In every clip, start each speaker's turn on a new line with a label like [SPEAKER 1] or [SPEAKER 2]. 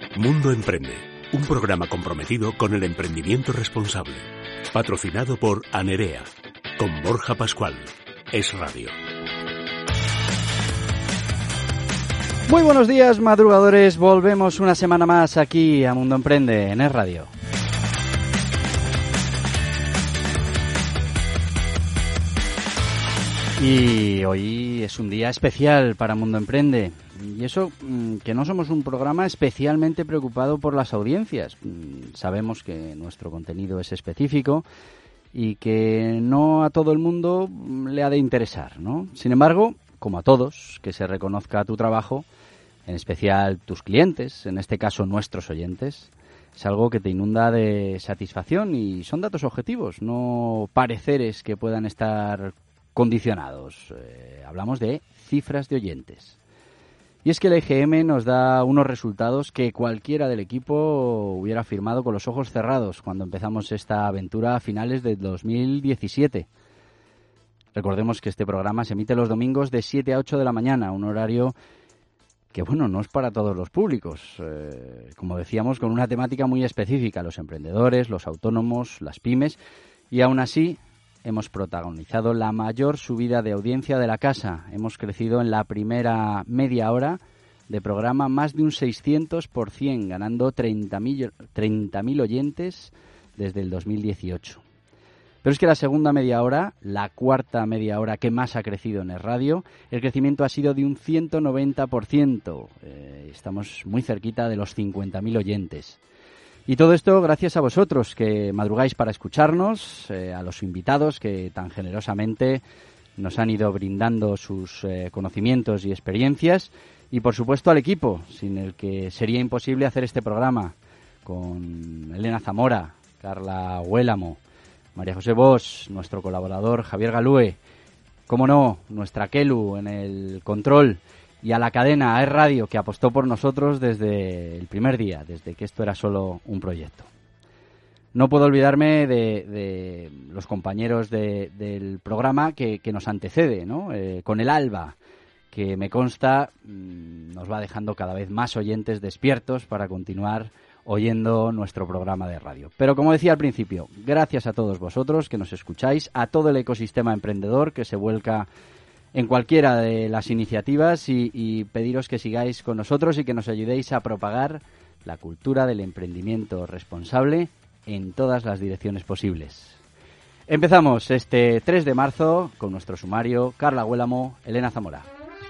[SPEAKER 1] Mundo Emprende, un programa comprometido con el emprendimiento responsable. Patrocinado por Anerea, con Borja Pascual. Es Radio.
[SPEAKER 2] Muy buenos días, madrugadores. Volvemos una semana más aquí a Mundo Emprende en Es Radio. Y hoy es un día especial para Mundo Emprende. Y eso que no somos un programa especialmente preocupado por las audiencias. Sabemos que nuestro contenido es específico y que no a todo el mundo le ha de interesar, ¿no? Sin embargo, como a todos, que se reconozca tu trabajo, en especial tus clientes, en este caso nuestros oyentes, es algo que te inunda de satisfacción y son datos objetivos, no pareceres que puedan estar condicionados. Hablamos de cifras de oyentes. Y es que el EGM nos da unos resultados que cualquiera del equipo hubiera firmado con los ojos cerrados cuando empezamos esta aventura a finales de 2017. Recordemos que este programa se emite los domingos de 7 a 8 de la mañana, un horario que, bueno, no es para todos los públicos. Como decíamos, con una temática muy específica, los emprendedores, los autónomos, las pymes, y aún así hemos protagonizado la mayor subida de audiencia de la casa. Hemos crecido en la primera media hora de programa más de un 600%, ganando 30.000 oyentes desde el 2018. Pero es que la segunda media hora, la cuarta media hora que más ha crecido en el radio, el crecimiento ha sido de un 190%. Estamos muy cerquita de los 50.000 oyentes. Y todo esto gracias a vosotros que madrugáis para escucharnos, a los invitados que tan generosamente nos han ido brindando sus conocimientos y experiencias, y por supuesto al equipo, sin el que sería imposible hacer este programa, con Elena Zamora, Carla Huélamo, María José Bosch, nuestro colaborador Javier Galúe, como no, nuestra Kelu en el control, y a la cadena, a Es Radio, que apostó por nosotros desde el primer día, desde que esto era solo un proyecto. No puedo olvidarme de los compañeros del programa que nos antecede, ¿no? Con el Alba, que me consta nos va dejando cada vez más oyentes despiertos para continuar oyendo nuestro programa de radio. Pero como decía al principio, gracias a todos vosotros que nos escucháis, a todo el ecosistema emprendedor que se vuelca en cualquiera de las iniciativas y pediros que sigáis con nosotros y que nos ayudéis a propagar la cultura del emprendimiento responsable en todas las direcciones posibles. Empezamos este 3 de marzo con nuestro sumario. Carla Huélamo, Elena Zamora.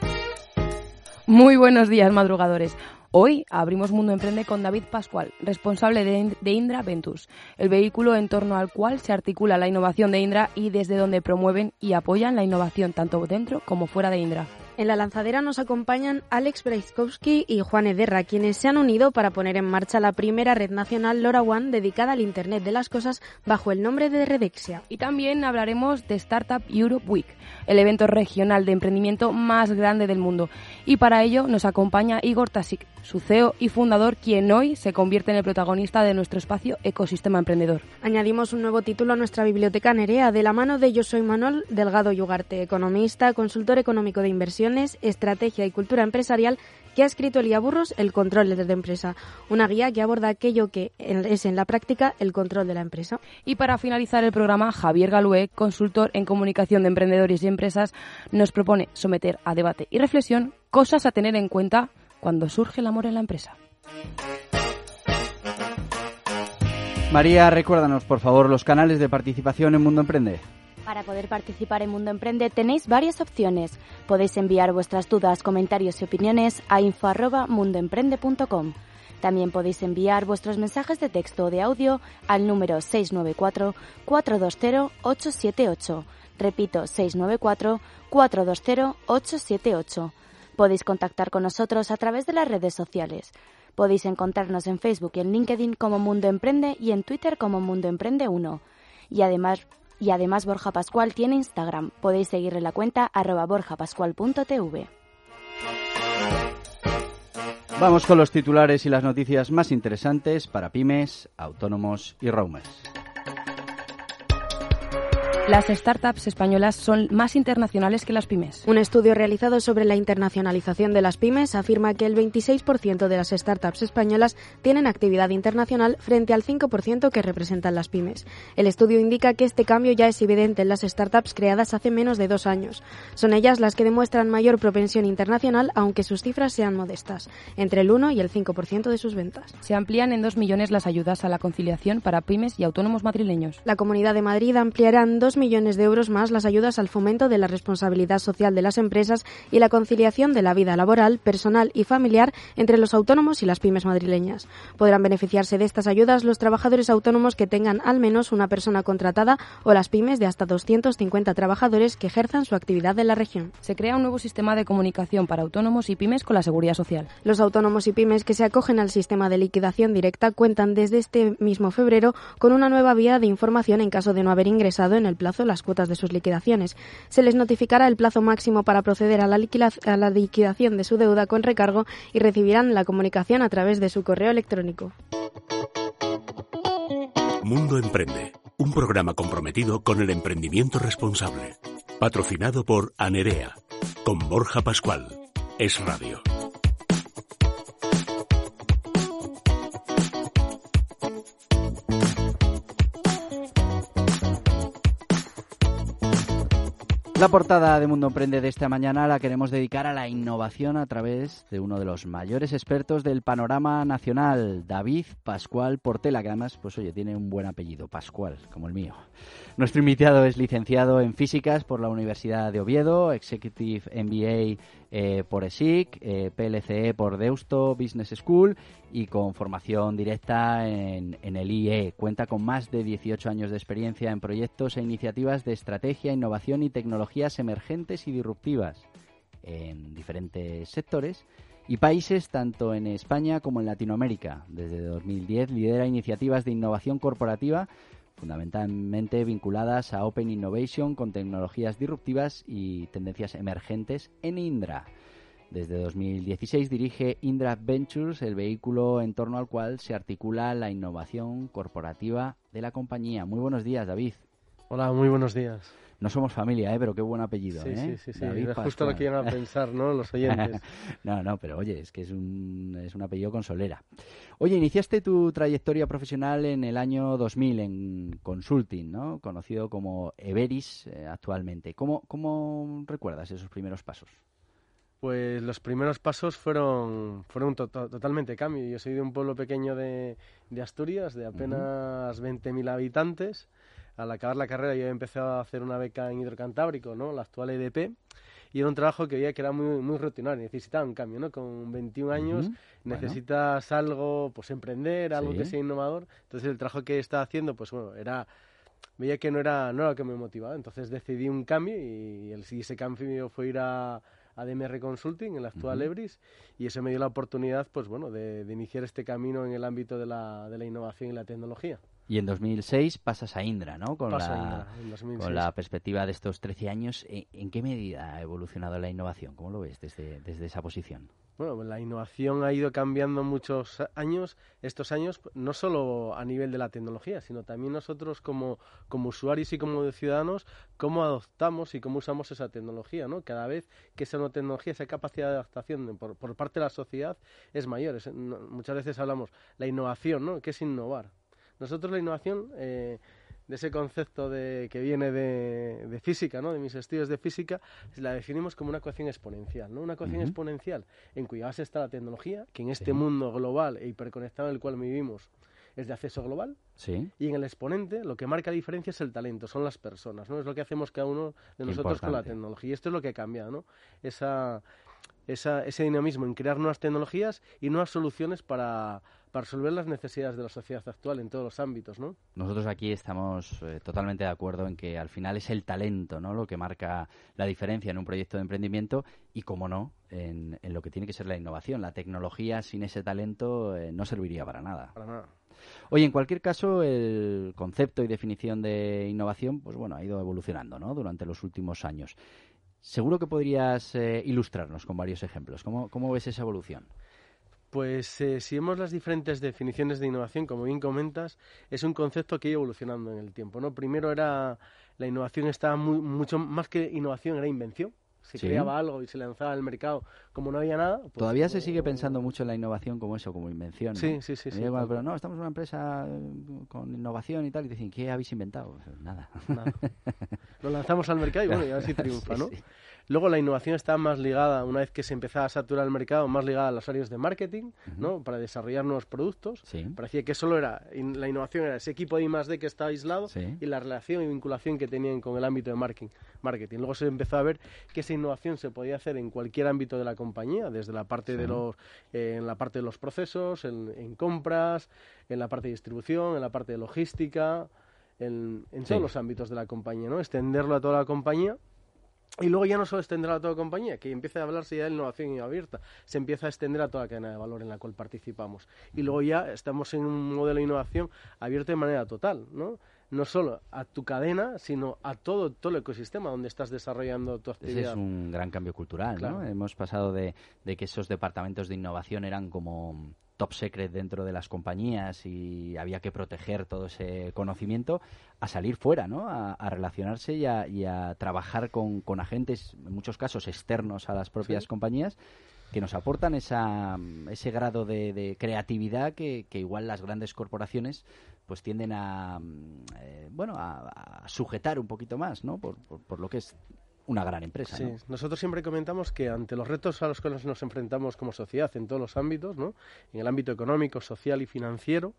[SPEAKER 3] Muy buenos días, madrugadores. Hoy abrimos Mundo Emprende con David Pascual, responsable de Indra Ventus, el vehículo en torno al cual se articula la innovación de Indra y desde donde promueven y apoyan la innovación tanto dentro como fuera de Indra.
[SPEAKER 4] En la lanzadera nos acompañan Alex Braiskowski y Juan Ederra, quienes se han unido para poner en marcha la primera red nacional LoRaWAN dedicada al Internet de las Cosas bajo el nombre de Redexia.
[SPEAKER 3] Y también hablaremos de Startup Europe Week, el evento regional de emprendimiento más grande del mundo. Y para ello nos acompaña Igor Tasik, su CEO y fundador, quien hoy se convierte en el protagonista de nuestro espacio Ecosistema Emprendedor.
[SPEAKER 4] Añadimos un nuevo título a nuestra biblioteca Nerea, de la mano de Yo soy Manuel Delgado y Ugarte, economista, consultor económico de inversiones, estrategia y cultura empresarial, que ha escrito Elía Burros, El control de la empresa, una guía que aborda aquello que es en la práctica el control de la empresa.
[SPEAKER 3] Y para finalizar el programa, Javier Galúe, consultor en comunicación de emprendedores y empresas, nos propone someter a debate y reflexión cosas a tener en cuenta cuando surge el amor en la empresa.
[SPEAKER 2] María, recuérdanos, por favor, los canales de participación en Mundo Emprende.
[SPEAKER 5] Para poder participar en Mundo Emprende tenéis varias opciones. Podéis enviar vuestras dudas, comentarios y opiniones a info@mundoemprende.com. También podéis enviar vuestros mensajes de texto o de audio al número 694-420-878. Repito, 694-420-878. Podéis contactar con nosotros a través de las redes sociales. Podéis encontrarnos en Facebook y en LinkedIn como Mundo Emprende y en Twitter como Mundo Emprende 1. Y además Borja Pascual tiene Instagram. Podéis seguirle la cuenta @borjapascual.tv.
[SPEAKER 2] Vamos con los titulares y las noticias más interesantes para pymes, autónomos y roamers.
[SPEAKER 3] Las startups españolas son más internacionales que las pymes.
[SPEAKER 4] Un estudio realizado sobre la internacionalización de las pymes afirma que el 26% de las startups españolas tienen actividad internacional frente al 5% que representan las pymes. El estudio indica que este cambio ya es evidente en las startups creadas hace menos de 2 años. Son ellas las que demuestran mayor propensión internacional, aunque sus cifras sean modestas, entre el 1 y el 5% de sus ventas.
[SPEAKER 3] Se amplían en 2 millones las ayudas a la conciliación para pymes y autónomos madrileños.
[SPEAKER 4] La Comunidad de Madrid ampliará en 2 millones de euros más las ayudas al fomento de la responsabilidad social de las empresas y la conciliación de la vida laboral, personal y familiar entre los autónomos y las pymes madrileñas. Podrán beneficiarse de estas ayudas los trabajadores autónomos que tengan al menos una persona contratada o las pymes de hasta 250 trabajadores que ejerzan su actividad en la región.
[SPEAKER 3] Se crea un nuevo sistema de comunicación para autónomos y pymes con la Seguridad Social.
[SPEAKER 4] Los autónomos y pymes que se acogen al sistema de liquidación directa cuentan desde este mismo febrero con una nueva vía de información en caso de no haber ingresado en el plazo las cuotas de sus liquidaciones. Se les notificará el plazo máximo para proceder a la liquidación de su deuda con recargo y recibirán la comunicación a través de su correo electrónico.
[SPEAKER 1] Mundo Emprende, un programa comprometido con el emprendimiento responsable. Patrocinado por Anerea, con Borja Pascual. Es Radio.
[SPEAKER 2] La portada de Mundo Emprende de esta mañana la queremos dedicar a la innovación a través de uno de los mayores expertos del panorama nacional, David Pascual Portela, que además, pues oye, tiene un buen apellido, Pascual, como el mío. Nuestro invitado es licenciado en Físicas por la Universidad de Oviedo, Executive MBA por ESIC, PLCE por Deusto Business School y con formación directa en el IE. Cuenta con más de 18 años de experiencia en proyectos e iniciativas de estrategia, innovación y tecnologías emergentes y disruptivas en diferentes sectores y países, tanto en España como en Latinoamérica. Desde 2010 lidera iniciativas de innovación corporativa fundamentalmente vinculadas a Open Innovation con tecnologías disruptivas y tendencias emergentes en Indra. Desde 2016 dirige Indra Ventures, el vehículo en torno al cual se articula la innovación corporativa de la compañía. Muy buenos días, David.
[SPEAKER 6] Hola, muy buenos días.
[SPEAKER 2] No somos familia, pero qué buen apellido,
[SPEAKER 6] Sí.
[SPEAKER 2] David
[SPEAKER 6] Era
[SPEAKER 2] Pascual.
[SPEAKER 6] justo lo que iban a pensar, ¿no?, los oyentes.
[SPEAKER 2] No, pero oye, es que es un apellido con solera. Oye, iniciaste tu trayectoria profesional en el año 2000 en consulting, ¿no?, conocido como Everis actualmente. ¿Cómo recuerdas esos primeros pasos?
[SPEAKER 6] Pues los primeros pasos fueron totalmente cambio. Yo soy de un pueblo pequeño de Asturias, de apenas 20.000 habitantes. Al acabar la carrera yo empecé a hacer una beca en Hidrocantábrico, ¿no?, la actual EDP, y era un trabajo que veía que era muy rutinario, necesitaba un cambio, ¿no? Con 21 años necesitas algo, pues emprender, algo que sea innovador. Entonces el trabajo que estaba haciendo, pues bueno, veía que no era lo que me motivaba. Entonces decidí un cambio y ese cambio fue ir a DMR Consulting, el actual Everis, y eso me dio la oportunidad, pues bueno, de iniciar este camino en el ámbito de la innovación y la tecnología.
[SPEAKER 2] Y en 2006 pasas a Indra, ¿no? Con la perspectiva de estos 13 años. ¿En qué medida ha evolucionado la innovación? ¿Cómo lo ves desde esa posición?
[SPEAKER 6] Bueno, la innovación ha ido cambiando muchos años, estos años, no solo a nivel de la tecnología, sino también nosotros como usuarios y como ciudadanos, cómo adoptamos y cómo usamos esa tecnología, ¿no? Cada vez que esa nueva tecnología, esa capacidad de adaptación por parte de la sociedad es mayor. Muchas veces hablamos, la innovación, ¿no?, ¿qué es innovar? Nosotros la innovación, de ese concepto que viene de física, ¿no?, de mis estudios de física, la definimos como una ecuación exponencial, ¿no? Una ecuación exponencial en cuya base está la tecnología, que en este mundo global e hiperconectado en el cual vivimos es de acceso global, y en el exponente lo que marca la diferencia es el talento, son las personas, ¿no? Es lo que hacemos cada uno de nosotros con la tecnología. Y esto es lo que ha cambiado, ¿no? Ese dinamismo en crear nuevas tecnologías y nuevas soluciones para resolver las necesidades de la sociedad actual en todos los ámbitos, ¿no?
[SPEAKER 2] Nosotros aquí estamos totalmente de acuerdo en que al final es el talento, ¿no?, lo que marca la diferencia en un proyecto de emprendimiento y, como no, en lo que tiene que ser la innovación. La tecnología sin ese talento no serviría para nada.
[SPEAKER 6] Para nada.
[SPEAKER 2] Oye, en cualquier caso, el concepto y definición de innovación, pues bueno, ha ido evolucionando, ¿no?, durante los últimos años. Seguro que podrías ilustrarnos con varios ejemplos. ¿Cómo ves esa evolución?
[SPEAKER 6] Pues si vemos las diferentes definiciones de innovación, como bien comentas, es un concepto que ha ido evolucionando en el tiempo, ¿no? Primero la innovación estaba mucho más que innovación, era invención. Se creaba algo y se lanzaba al mercado como no había nada. Pues,
[SPEAKER 2] todavía se sigue pensando mucho en la innovación como eso, como invención, ¿no?
[SPEAKER 6] Sí.
[SPEAKER 2] Pero no, estamos en una empresa con innovación y tal, y dicen, ¿qué habéis inventado? Nada.
[SPEAKER 6] Lo lanzamos al mercado y bueno, y a ver si triunfa, ¿no? Sí. Luego la innovación está más ligada, una vez que se empezaba a saturar el mercado, más ligada a las áreas de marketing, ¿no? Para desarrollar nuevos productos. Sí. Parecía que solo era, la innovación era ese equipo de I+D que estaba aislado y la relación y vinculación que tenían con el ámbito de marketing. Luego se empezó a ver que esa innovación se podía hacer en cualquier ámbito de la compañía, desde la parte de en la parte de los procesos, en compras, en la parte de distribución, en la parte de logística, en todos los ámbitos de la compañía, ¿no? Extenderlo a toda la compañía. Y luego ya no solo extenderá a toda compañía, que empieza a hablarse ya de innovación abierta, se empieza a extender a toda la cadena de valor en la cual participamos. Y luego ya estamos en un modelo de innovación abierto de manera total, ¿no? No solo a tu cadena, sino a todo el ecosistema donde estás desarrollando tu actividad.
[SPEAKER 2] Ese es un gran cambio cultural, claro. ¿No? Hemos pasado de que esos departamentos de innovación eran como top secret dentro de las compañías y había que proteger todo ese conocimiento, a salir fuera, ¿no? A relacionarse y a trabajar con agentes, en muchos casos externos a las propias compañías, que nos aportan ese grado de creatividad que igual las grandes corporaciones pues tienden a sujetar un poquito más, ¿no? Por lo que es una gran empresa,
[SPEAKER 6] sí,
[SPEAKER 2] ¿no?
[SPEAKER 6] Nosotros siempre comentamos que ante los retos a los que nos enfrentamos como sociedad en todos los ámbitos, ¿no? En el ámbito económico, social y financiero,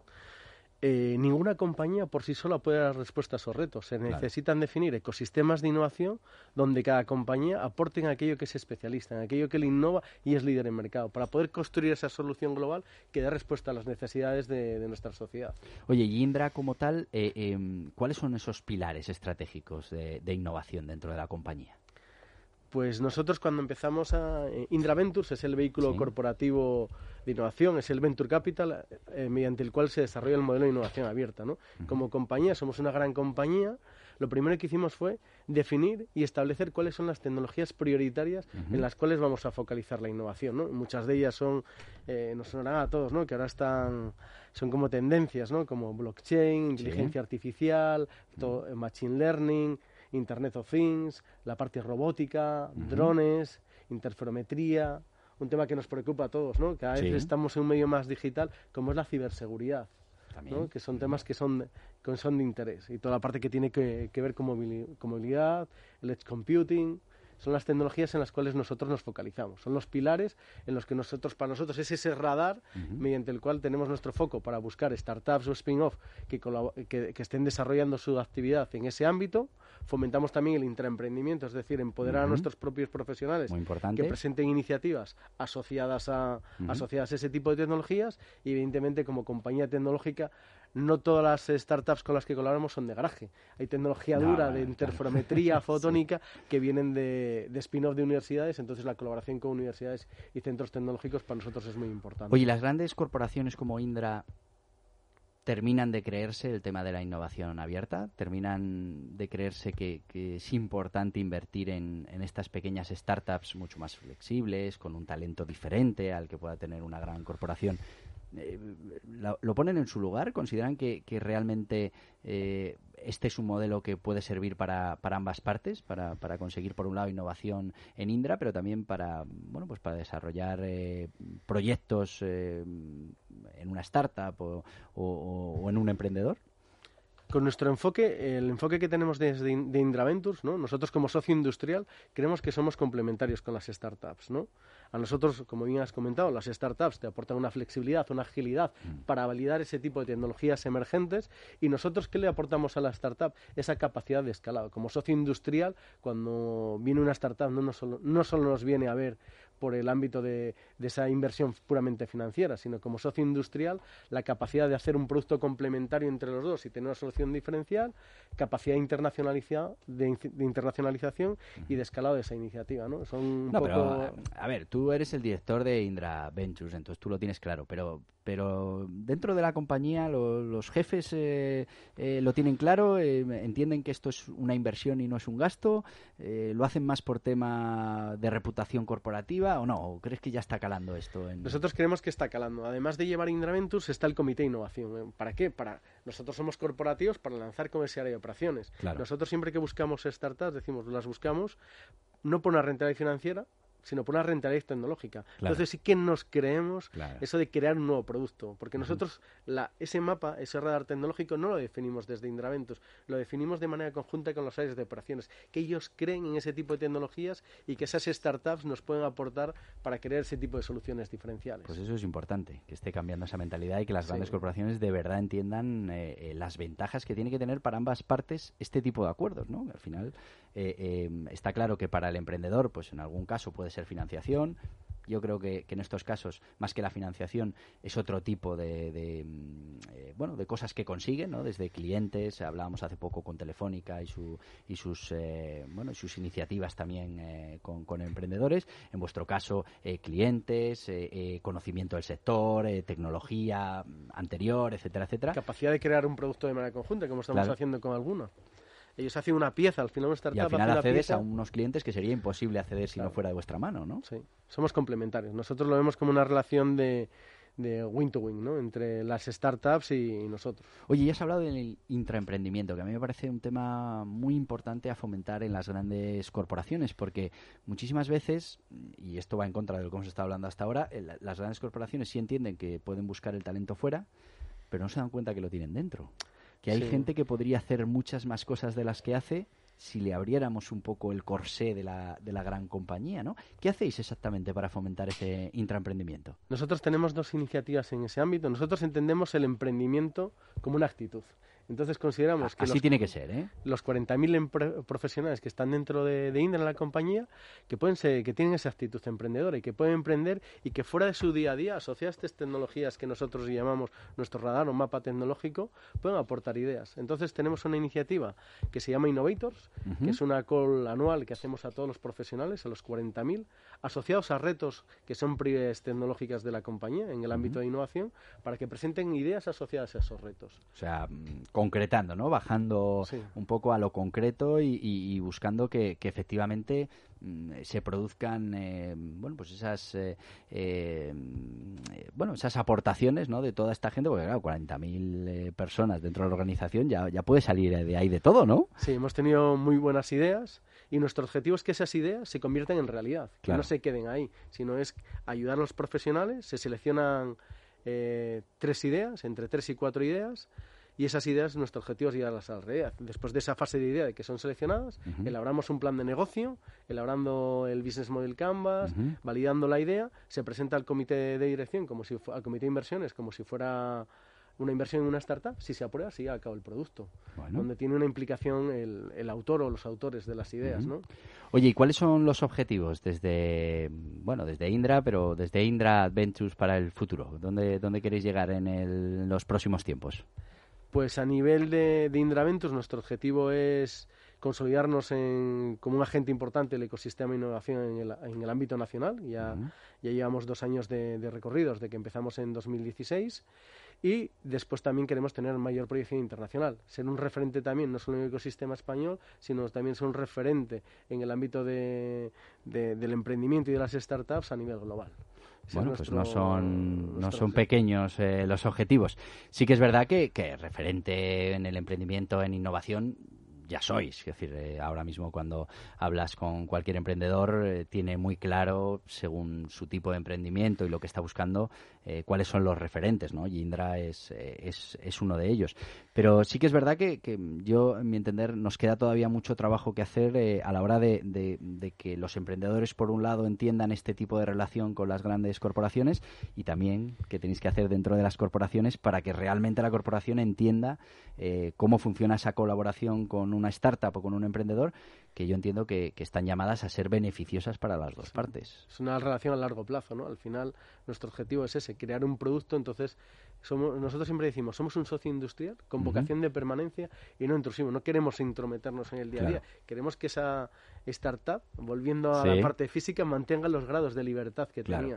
[SPEAKER 6] ninguna compañía por sí sola puede dar respuesta a esos retos. Se necesitan definir ecosistemas de innovación donde cada compañía aporte en aquello que es especialista, en aquello que le innova y es líder en mercado, para poder construir esa solución global que dé respuesta a las necesidades de nuestra sociedad.
[SPEAKER 2] Oye, y Indra como tal, ¿cuáles son esos pilares estratégicos de innovación dentro de la compañía?
[SPEAKER 6] Pues nosotros cuando empezamos Indra Ventures es el vehículo corporativo de innovación, es el Venture Capital mediante el cual se desarrolla el modelo de innovación abierta, ¿no? Como compañía, somos una gran compañía, lo primero que hicimos fue definir y establecer cuáles son las tecnologías prioritarias en las cuales vamos a focalizar la innovación, ¿no? Muchas de ellas son, nos sonarán a todos, ¿no? Que ahora son como tendencias, ¿no? Como blockchain, inteligencia artificial, machine learning, Internet of Things, la parte robótica, drones, interferometría, un tema que nos preocupa a todos, ¿no? Cada vez estamos en un medio más digital, como es la ciberseguridad, ¿no? Que son temas que son de interés. Y toda la parte que tiene que ver con movilidad, el edge computing, son las tecnologías en las cuales nosotros nos focalizamos. Son los pilares en los que para nosotros es ese radar mediante el cual tenemos nuestro foco para buscar startups o spin-off que estén desarrollando su actividad en ese ámbito. Fomentamos también el intraemprendimiento, es decir, empoderar a nuestros propios profesionales que presenten iniciativas asociadas a ese tipo de tecnologías y, evidentemente, como compañía tecnológica, no todas las startups con las que colaboramos son de garaje. Hay tecnología dura de interferometría fotónica que vienen de spin-off de universidades, entonces la colaboración con universidades y centros tecnológicos para nosotros es muy importante.
[SPEAKER 2] Oye, las grandes corporaciones como Indra terminan de creerse el tema de la innovación abierta, terminan de creerse que es importante invertir en estas pequeñas startups mucho más flexibles, con un talento diferente al que pueda tener una gran corporación. ¿Lo ponen en su lugar? ¿Consideran que realmente este es un modelo que puede servir para ambas partes, para conseguir por un lado innovación en Indra, pero también para desarrollar proyectos en una startup o en un emprendedor?
[SPEAKER 6] Con nuestro enfoque, el enfoque que tenemos de Indra Ventures, ¿no? Nosotros como socio industrial creemos que somos complementarios con las startups, ¿no? A nosotros, como bien has comentado, las startups te aportan una flexibilidad, una agilidad para validar ese tipo de tecnologías emergentes, y nosotros, ¿qué le aportamos a la startup? Esa capacidad de escalado. Como socio industrial, cuando viene una startup no solo nos viene a ver por el ámbito de esa inversión puramente financiera, sino como socio industrial, la capacidad de hacer un producto complementario entre los dos y tener una solución diferencial, capacidad de internacionalización y de escalado de esa iniciativa, ¿no? Son un poco...
[SPEAKER 2] Pero, a ver, tú eres el director de Indra Ventures, entonces tú lo tienes claro, pero pero dentro de la compañía los jefes lo tienen claro, entienden que esto es una inversión y no es un gasto, lo hacen más por tema de reputación corporativa o no, ¿o crees que ya está calando esto?
[SPEAKER 6] Nosotros creemos que está calando. Además de llevar Indra Ventures está el Comité de Innovación. ¿Para qué? Nosotros somos corporativos para lanzar comercial y operaciones.
[SPEAKER 2] Claro.
[SPEAKER 6] Nosotros siempre que buscamos startups, decimos, las buscamos no por una rentabilidad financiera, sino por una rentabilidad tecnológica.
[SPEAKER 2] Claro.
[SPEAKER 6] Entonces sí que nos creemos
[SPEAKER 2] Claro.
[SPEAKER 6] eso de crear un nuevo producto, porque nosotros ese mapa, ese radar tecnológico no lo definimos desde Indra Ventures, lo definimos de manera conjunta con las áreas de operaciones, que ellos creen en ese tipo de tecnologías y que esas startups nos pueden aportar para crear ese tipo de soluciones diferenciales.
[SPEAKER 2] Pues eso es importante, que esté cambiando esa mentalidad y que las grandes corporaciones de verdad entiendan las ventajas que tiene que tener para ambas partes este tipo de acuerdos, ¿no? Al final está claro que para el emprendedor, pues en algún caso puede ser financiación. Yo creo que en estos casos, más que la financiación, es otro tipo de cosas que consiguen, ¿no? Desde clientes, hablábamos hace poco con Telefónica y sus iniciativas también con emprendedores. En vuestro caso, clientes, conocimiento del sector, tecnología anterior, etcétera, etcétera.
[SPEAKER 6] Capacidad de crear un producto de manera conjunta, como estamos haciendo con alguna. Ellos hacen una pieza, al final una startup
[SPEAKER 2] y al final
[SPEAKER 6] hace
[SPEAKER 2] accedes
[SPEAKER 6] pieza
[SPEAKER 2] a unos clientes que sería imposible acceder si no fuera de vuestra mano, ¿no?
[SPEAKER 6] Sí, somos complementarios. Nosotros lo vemos como una relación de win to win, ¿no? Entre las startups y nosotros.
[SPEAKER 2] Oye, ya has hablado del intraemprendimiento, que a mí me parece un tema muy importante a fomentar en las grandes corporaciones, porque muchísimas veces, y esto va en contra de lo que hemos estado hablando hasta ahora, las grandes corporaciones sí entienden que pueden buscar el talento fuera, pero no se dan cuenta que lo tienen dentro. Que hay gente que podría hacer muchas más cosas de las que hace si le abriéramos un poco el corsé de la gran compañía, ¿no? ¿Qué hacéis exactamente para fomentar ese intraemprendimiento?
[SPEAKER 6] Nosotros tenemos 2 iniciativas en ese ámbito. Nosotros entendemos el emprendimiento como una actitud. Entonces consideramos que
[SPEAKER 2] así tiene que ser, ¿eh?
[SPEAKER 6] Los 40.000 profesionales que están dentro de Indra en la compañía, que tienen esa actitud emprendedora y que pueden emprender y que fuera de su día a día, asociadas a estas tecnologías que nosotros llamamos nuestro radar o mapa tecnológico, pueden aportar ideas. Entonces tenemos una iniciativa que se llama Innovators, que es una call anual que hacemos a todos los profesionales, a los 40.000, asociados a retos que son prioridades tecnológicas de la compañía en el ámbito de innovación, para que presenten ideas asociadas a esos retos.
[SPEAKER 2] O sea, concretando, ¿no? Bajando un poco a lo concreto y buscando que efectivamente se produzcan esas aportaciones, ¿no? De toda esta gente, porque claro, 40.000 personas dentro de la organización ya puede salir de ahí de todo, ¿no?
[SPEAKER 6] Sí, hemos tenido muy buenas ideas y nuestro objetivo es que esas ideas se conviertan en realidad, que no se queden ahí, sino es ayudar a los profesionales. Se seleccionan 3 ideas, entre 3 y 4 ideas. Y esas ideas, nuestro objetivo es llevarlas a la realidad. Después de esa fase de idea de que son seleccionadas, elaboramos un plan de negocio, elaborando el Business Model Canvas, validando la idea, se presenta al comité de dirección, al comité de inversiones, como si fuera una inversión en una startup. Si se aprueba, se lleva a cabo el producto. Donde tiene una implicación el autor o los autores de las ideas, ¿no?
[SPEAKER 2] Oye, ¿y cuáles son los objetivos desde Indra, pero desde Indra Ventures para el futuro? ¿Dónde queréis llegar en los próximos tiempos?
[SPEAKER 6] Pues a nivel de Indra Ventures, nuestro objetivo es consolidarnos como un agente importante del ecosistema de innovación en el ámbito nacional. Ya llevamos 2 años de recorrido desde que empezamos en 2016, y después también queremos tener mayor proyección internacional, ser un referente también, no solo en el ecosistema español, sino también ser un referente en el ámbito del emprendimiento y de las startups a nivel global.
[SPEAKER 2] Bueno, pues no son pequeños los objetivos. Sí que es verdad que referente en el emprendimiento, en innovación, ya sois. Es decir, ahora mismo cuando hablas con cualquier emprendedor, tiene muy claro, según su tipo de emprendimiento y lo que está buscando, cuáles son los referentes, ¿no? Y Indra es uno de ellos. Pero sí que es verdad que yo, en mi entender, nos queda todavía mucho trabajo que hacer a la hora de que los emprendedores, por un lado, entiendan este tipo de relación con las grandes corporaciones, y también que tenéis que hacer dentro de las corporaciones para que realmente la corporación entienda cómo funciona esa colaboración con una startup o con un emprendedor, que yo entiendo que están llamadas a ser beneficiosas para las dos partes.
[SPEAKER 6] Es una relación a largo plazo, ¿no? Al final, nuestro objetivo es ese, crear un producto. Entonces, nosotros siempre decimos, somos un socio industrial con vocación de permanencia y no intrusivo. No queremos intrometernos en el día a día. Queremos que esa startup, volviendo a la parte física, mantenga los grados de libertad que tenía.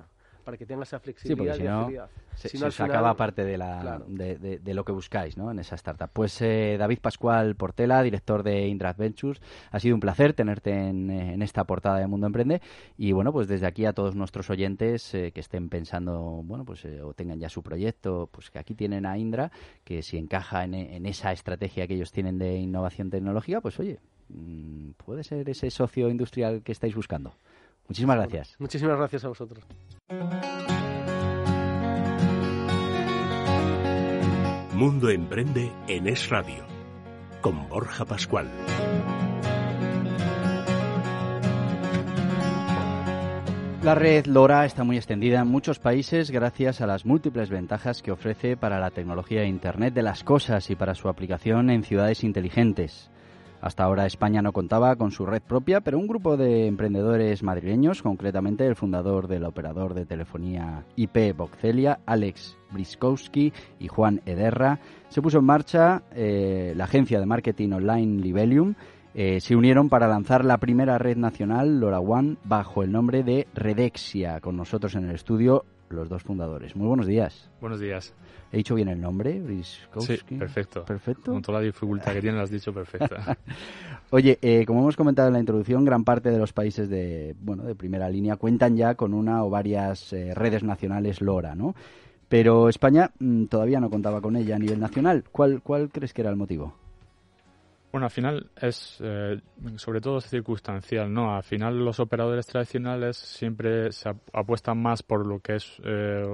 [SPEAKER 6] para que tenga esa flexibilidad y agilidad.
[SPEAKER 2] Si no, se acaba parte de,
[SPEAKER 6] claro,
[SPEAKER 2] de lo que buscáis, ¿no?, en esa startup. Pues David Pascual Portela, director de Indra Ventures, ha sido un placer tenerte en esta portada de Mundo Emprende, y bueno, pues desde aquí a todos nuestros oyentes que estén pensando, bueno, pues o tengan ya su proyecto, pues que aquí tienen a Indra, que si encaja en esa estrategia que ellos tienen de innovación tecnológica, pues oye, puede ser ese socio industrial que estáis buscando. Muchísimas gracias.
[SPEAKER 6] Muchísimas gracias a vosotros.
[SPEAKER 1] Mundo Emprende en Es Radio, con Borja Pascual.
[SPEAKER 2] La red LoRa está muy extendida en muchos países gracias a las múltiples ventajas que ofrece para la tecnología de Internet de las cosas y para su aplicación en ciudades inteligentes. Hasta ahora España no contaba con su red propia, pero un grupo de emprendedores madrileños, concretamente el fundador del operador de telefonía IP Voxelia, Alex Briskowski, y Juan Ederra, se puso en marcha la agencia de marketing online Libelium. Se unieron para lanzar la primera red nacional, LoRaWAN, bajo el nombre de Redexia. Con nosotros en el estudio los dos fundadores. Muy buenos días.
[SPEAKER 7] Buenos días.
[SPEAKER 2] ¿He dicho bien el nombre, Briskowski?
[SPEAKER 7] Sí, perfecto.
[SPEAKER 2] ¿Perfecto?
[SPEAKER 7] Con toda la dificultad que tiene, lo has dicho perfecta.
[SPEAKER 2] Oye, como hemos comentado en la introducción, gran parte de los países de primera línea cuentan ya con una o varias redes nacionales LoRa, ¿no? Pero España todavía no contaba con ella a nivel nacional. ¿Cuál crees que era el motivo?
[SPEAKER 7] Bueno, al final es, sobre todo, es circunstancial, ¿no? Al final los operadores tradicionales siempre se apuestan más por lo que es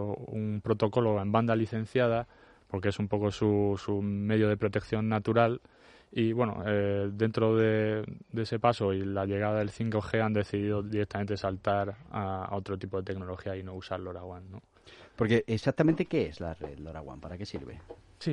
[SPEAKER 7] un protocolo en banda licenciada, porque es un poco su medio de protección natural. Y bueno, dentro de ese paso y la llegada del 5G han decidido directamente saltar a otro tipo de tecnología y no usar LoRaWAN, ¿no?
[SPEAKER 2] Porque exactamente, ¿qué es la red LoRaWAN? ¿Para qué sirve?
[SPEAKER 7] Sí,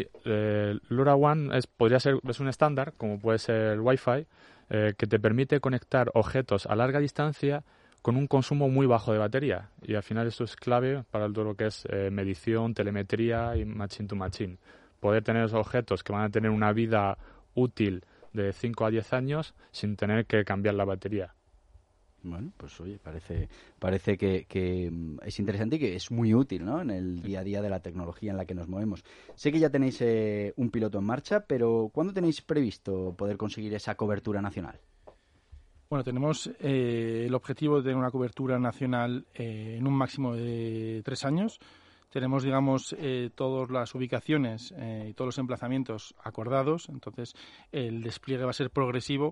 [SPEAKER 7] LoRaWAN es un estándar, como puede ser el Wi-Fi, que te permite conectar objetos a larga distancia con un consumo muy bajo de batería. Y al final esto es clave para todo lo que es medición, telemetría y machine to machine. Poder tener esos objetos que van a tener una vida útil de 5 a 10 años sin tener que cambiar la batería.
[SPEAKER 2] Bueno, pues oye, parece que es interesante y que es muy útil, ¿no?, en el día a día de la tecnología en la que nos movemos. Sé que ya tenéis un piloto en marcha, pero ¿cuándo tenéis previsto poder conseguir esa cobertura nacional?
[SPEAKER 8] Bueno, tenemos el objetivo de tener una cobertura nacional en un máximo de 3 años. Tenemos, digamos, todas las ubicaciones y todos los emplazamientos acordados, entonces el despliegue va a ser progresivo.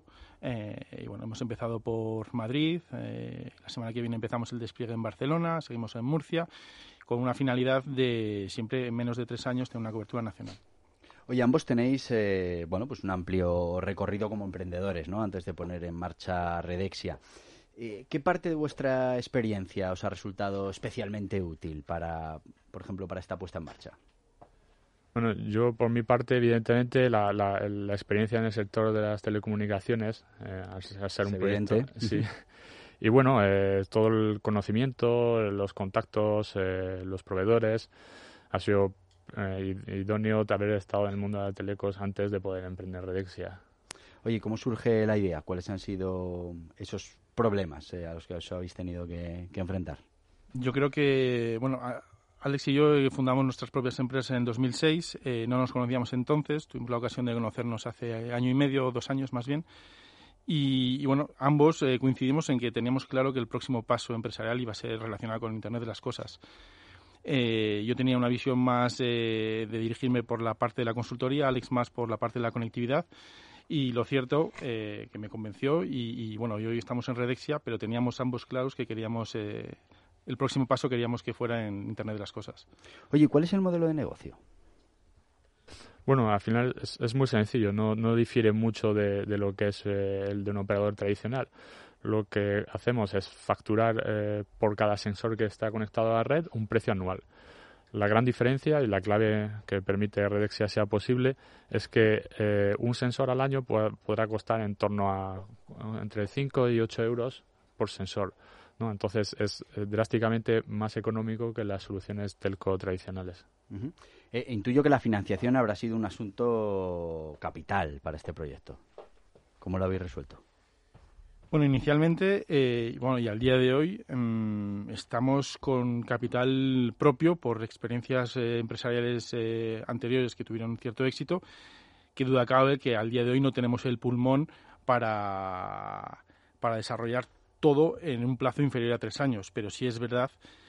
[SPEAKER 8] Y bueno, hemos empezado por Madrid, la semana que viene empezamos el despliegue en Barcelona, seguimos en Murcia, con una finalidad de siempre en menos de 3 años tener una cobertura nacional.
[SPEAKER 2] Oye, ambos tenéis pues un amplio recorrido como emprendedores, ¿no?, antes de poner en marcha Redexia. ¿Qué parte de vuestra experiencia os ha resultado especialmente útil por ejemplo, para esta puesta en marcha?
[SPEAKER 7] Bueno, yo por mi parte, evidentemente, la experiencia en el sector de las telecomunicaciones, al ser un proyecto, sí. Y bueno, todo el conocimiento, los contactos, los proveedores, ha sido idóneo de haber estado en el mundo de las telecos antes de poder emprender Redexia.
[SPEAKER 2] Oye, ¿cómo surge la idea? ¿Cuáles han sido esos problemas a los que os habéis tenido que enfrentar?
[SPEAKER 8] Yo creo que, bueno, Alex y yo fundamos nuestras propias empresas en 2006. No nos conocíamos entonces, tuvimos la ocasión de conocernos hace año y medio o 2 años más bien. Y bueno, ambos coincidimos en que teníamos claro que el próximo paso empresarial iba a ser relacionado con Internet de las cosas. Yo tenía una visión más de dirigirme por la parte de la consultoría, Alex más por la parte de la conectividad. Y lo cierto, que me convenció y bueno, hoy estamos en Redexia, pero teníamos ambos claros que queríamos, el próximo paso queríamos que fuera en Internet de las cosas.
[SPEAKER 2] Oye, ¿cuál es el modelo de negocio?
[SPEAKER 7] Bueno, al final es muy sencillo, no difiere mucho de lo que es el de un operador tradicional. Lo que hacemos es facturar por cada sensor que está conectado a la red un precio anual. La gran diferencia y la clave que permite que Redexia sea posible es que un sensor al año podrá costar en torno a entre 5 y 8 euros por sensor, ¿no? Entonces es drásticamente más económico que las soluciones telco tradicionales.
[SPEAKER 2] Uh-huh. Intuyo que la financiación habrá sido un asunto capital para este proyecto. ¿Cómo lo habéis resuelto?
[SPEAKER 8] Bueno, inicialmente, y al día de hoy estamos con capital propio por experiencias empresariales anteriores que tuvieron un cierto éxito. Que duda cabe que al día de hoy no tenemos el pulmón para desarrollar todo en un plazo inferior a 3 años, pero sí es verdad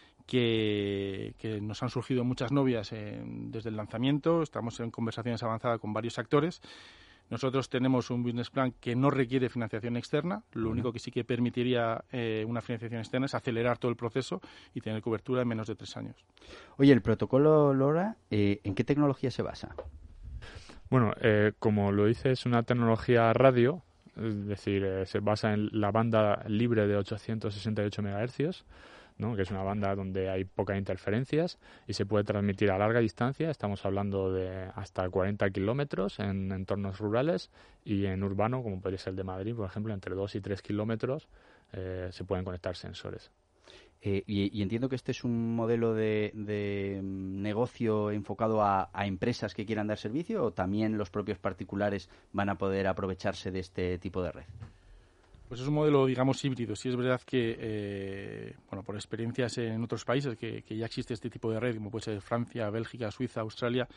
[SPEAKER 8] que nos han surgido muchas novias desde el lanzamiento, estamos en conversaciones avanzadas con varios actores. Nosotros tenemos un business plan que no requiere financiación externa, lo único que sí que permitiría una financiación externa es acelerar todo el proceso y tener cobertura en menos de 3 años.
[SPEAKER 2] Oye, el protocolo LoRa, ¿en qué tecnología se basa?
[SPEAKER 7] Bueno, como lo dice, es una tecnología radio, es decir, se basa en la banda libre de 868 MHz, ¿no? Que es una banda donde hay pocas interferencias y se puede transmitir a larga distancia. Estamos hablando de hasta 40 kilómetros en entornos rurales, y en urbano, como podría ser el de Madrid, por ejemplo, entre 2 y 3 kilómetros se pueden conectar sensores.
[SPEAKER 2] Y entiendo que este es un modelo de negocio enfocado a empresas que quieran dar servicio, ¿o también los propios particulares van a poder aprovecharse de este tipo de red?
[SPEAKER 8] Pues es un modelo, digamos, híbrido. Sí es verdad que, por experiencias en otros países que ya existe este tipo de red, como puede ser Francia, Bélgica, Suiza, Australia,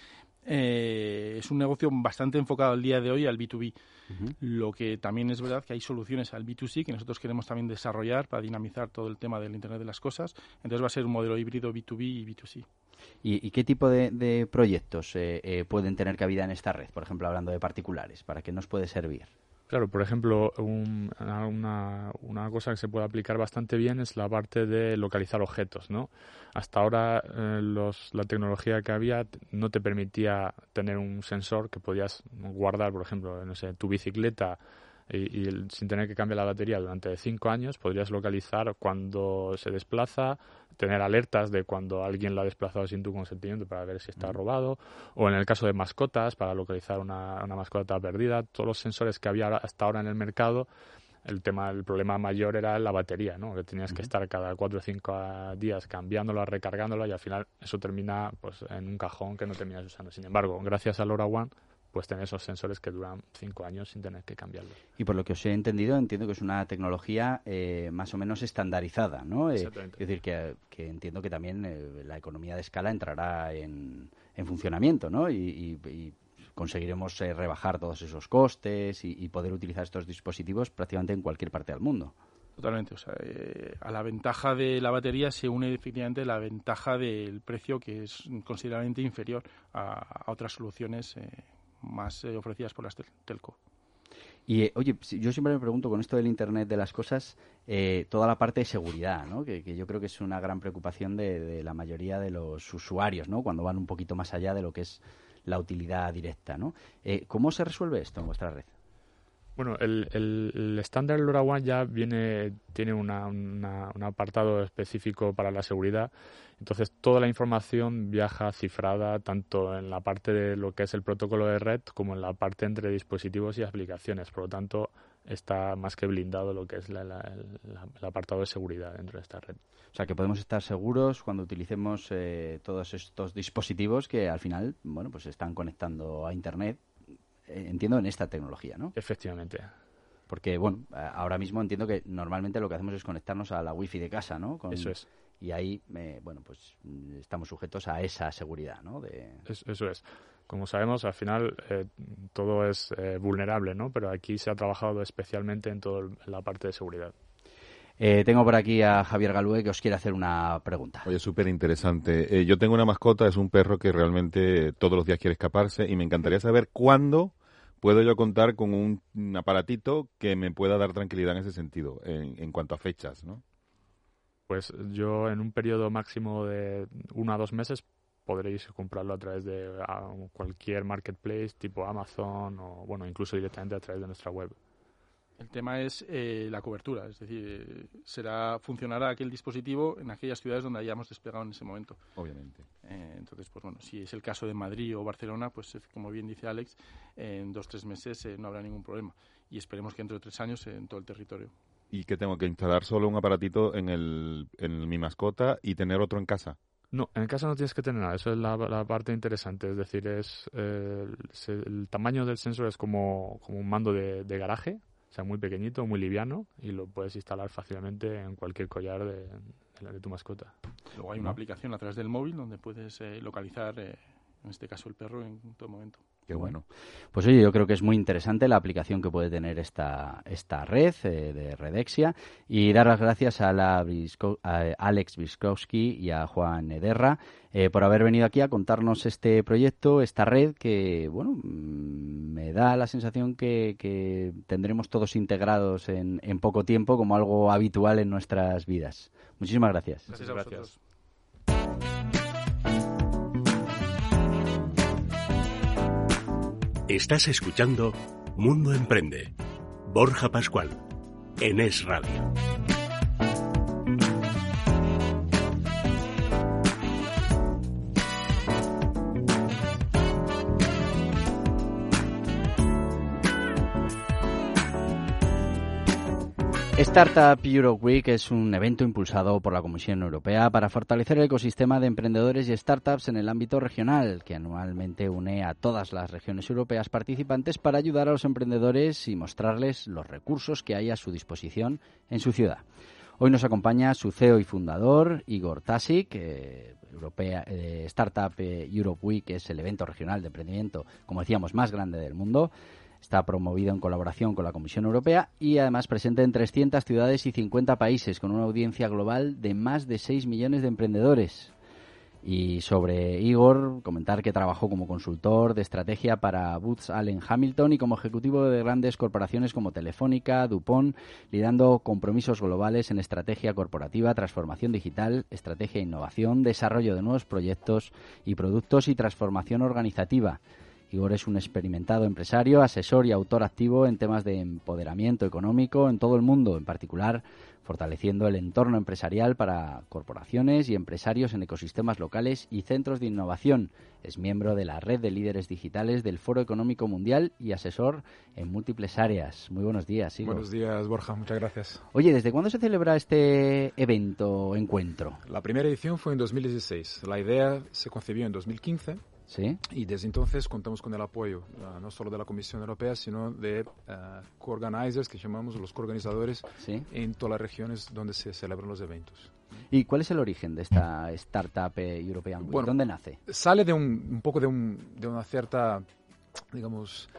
[SPEAKER 8] es un negocio bastante enfocado al día de hoy al B2B. Uh-huh. Lo que también es verdad que hay soluciones al B2C que nosotros queremos también desarrollar para dinamizar todo el tema del Internet de las Cosas. Entonces va a ser un modelo híbrido B2B y B2C.
[SPEAKER 2] ¿Y qué tipo de proyectos pueden tener cabida en esta red? Por ejemplo, hablando de particulares, ¿para qué nos puede servir?
[SPEAKER 7] Claro, por ejemplo, una cosa que se puede aplicar bastante bien es la parte de localizar objetos, ¿no? Hasta ahora la tecnología que había no te permitía tener un sensor que podías guardar, por ejemplo, no sé, tu bicicleta y sin tener que cambiar la batería durante 5 años, podrías localizar cuando se desplaza, tener alertas de cuando alguien la ha desplazado sin tu consentimiento para ver si está robado, o en el caso de mascotas, para localizar una mascota perdida. Todos los sensores que había hasta ahora en el mercado, el problema mayor era la batería, ¿no? Que tenías que estar cada 4 o 5 días cambiándola, recargándola, y al final eso termina pues en un cajón que no terminas usando. Sin embargo, gracias a LoRaWAN, pues tener esos sensores que duran 5 años sin tener que cambiarlos.
[SPEAKER 2] Y por lo que os he entendido, entiendo que es una tecnología más o menos estandarizada, ¿no?
[SPEAKER 7] Exactamente.
[SPEAKER 2] Es decir, que entiendo que también la economía de escala entrará en funcionamiento, ¿no? Y conseguiremos rebajar todos esos costes y poder utilizar estos dispositivos prácticamente en cualquier parte del mundo.
[SPEAKER 8] Totalmente. O sea, a la ventaja de la batería se une efectivamente la ventaja del precio, que es considerablemente inferior a otras soluciones más ofrecidas por las telco.
[SPEAKER 2] Y oye, yo siempre me pregunto, con esto del Internet de las cosas, toda la parte de seguridad, ¿no? Que yo creo que es una gran preocupación de la mayoría de los usuarios, ¿no? Cuando van un poquito más allá de lo que es la utilidad directa, ¿no? ¿Cómo se resuelve esto en vuestra red?
[SPEAKER 7] Bueno, el estándar LoRaWAN ya tiene un apartado específico para la seguridad. Entonces, toda la información viaja cifrada tanto en la parte de lo que es el protocolo de red como en la parte entre dispositivos y aplicaciones. Por lo tanto, está más que blindado lo que es el apartado de seguridad dentro de esta red.
[SPEAKER 2] O sea, que podemos estar seguros cuando utilicemos todos estos dispositivos que al final, bueno, pues están conectando a Internet. Entiendo en esta tecnología, ¿no?
[SPEAKER 7] Efectivamente.
[SPEAKER 2] Porque, bueno, ahora mismo entiendo que normalmente lo que hacemos es conectarnos a la wifi de casa, ¿no?
[SPEAKER 7] Eso es.
[SPEAKER 2] Y ahí, bueno, pues estamos sujetos a esa seguridad, ¿no?
[SPEAKER 7] Eso es. Como sabemos, al final todo es vulnerable, ¿no? Pero aquí se ha trabajado especialmente en toda la parte de seguridad.
[SPEAKER 2] Tengo por aquí a Javier Galué, que os quiere hacer una pregunta.
[SPEAKER 9] Oye, súper interesante. Yo tengo una mascota, es un perro que realmente todos los días quiere escaparse, y me encantaría saber cuándo puedo yo contar con un aparatito que me pueda dar tranquilidad en ese sentido, en cuanto a fechas, ¿no?
[SPEAKER 7] Pues yo en un periodo máximo de 1 a 2 meses podréis comprarlo a través de cualquier marketplace tipo Amazon o, bueno, incluso directamente a través de nuestra web.
[SPEAKER 8] El tema es la cobertura, es decir, funcionará aquel dispositivo en aquellas ciudades donde hayamos desplegado en ese momento.
[SPEAKER 9] Obviamente.
[SPEAKER 8] Entonces, pues bueno, si es el caso de Madrid o Barcelona, pues como bien dice Alex, en 2 o 3 meses no habrá ningún problema. Y esperemos que dentro de 3 años en todo el territorio.
[SPEAKER 9] ¿Y que tengo que instalar solo un aparatito en mi mascota y tener otro en casa?
[SPEAKER 7] No, en casa no tienes que tener nada. Eso es la parte interesante. Es decir, el tamaño del sensor es como un mando de garaje. sea muy pequeñito, muy liviano, y lo puedes instalar fácilmente en cualquier collar de tu mascota.
[SPEAKER 8] Luego hay una aplicación a través del móvil donde puedes localizar, en este caso el perro, en todo momento.
[SPEAKER 9] Qué bueno.
[SPEAKER 2] Pues oye, yo creo que es muy interesante la aplicación que puede tener esta red de Redexia, y dar las gracias a Alex Wiskowski y a Juan Ederra por haber venido aquí a contarnos este proyecto, esta red que, bueno, me da la sensación que tendremos todos integrados en poco tiempo como algo habitual en nuestras vidas. Muchísimas gracias.
[SPEAKER 8] Gracias a vosotros.
[SPEAKER 1] Estás escuchando Mundo Emprende. Borja Pascual, en Es Radio.
[SPEAKER 2] Startup Europe Week es un evento impulsado por la Comisión Europea para fortalecer el ecosistema de emprendedores y startups en el ámbito regional, que anualmente une a todas las regiones europeas participantes para ayudar a los emprendedores y mostrarles los recursos que hay a su disposición en su ciudad. Hoy nos acompaña su CEO y fundador, Igor Tasic. Startup Europe Week es el evento regional de emprendimiento, como decíamos, más grande del mundo. Está promovido en colaboración con la Comisión Europea y además presente en 300 ciudades y 50 países, con una audiencia global de más de 6 millones de emprendedores. Y sobre Igor, comentar que trabajó como consultor de estrategia para Booz Allen Hamilton y como ejecutivo de grandes corporaciones como Telefónica, DuPont, liderando compromisos globales en estrategia corporativa, transformación digital, estrategia e innovación, desarrollo de nuevos proyectos y productos y transformación organizativa. Igor es un experimentado empresario, asesor y autor activo en temas de empoderamiento económico en todo el mundo, en particular fortaleciendo el entorno empresarial para corporaciones y empresarios en ecosistemas locales y centros de innovación. Es miembro de la red de líderes digitales del Foro Económico Mundial y asesor en múltiples áreas. Muy buenos días, Igor.
[SPEAKER 10] Buenos días, Borja. Muchas gracias.
[SPEAKER 2] Oye, ¿desde cuándo se celebra este evento, encuentro?
[SPEAKER 10] La primera edición fue en 2016. La idea se concibió en 2015.
[SPEAKER 2] ¿Sí?
[SPEAKER 10] Y desde entonces contamos con el apoyo no solo de la Comisión Europea, sino de co-organizers, que llamamos los co-organizadores, ¿sí?, en todas las regiones donde se celebran los eventos.
[SPEAKER 2] ¿Y cuál es el origen de esta Startup European Week?
[SPEAKER 10] Bueno,
[SPEAKER 2] ¿dónde nace?
[SPEAKER 10] Sale de un poco de una cierta, digamos,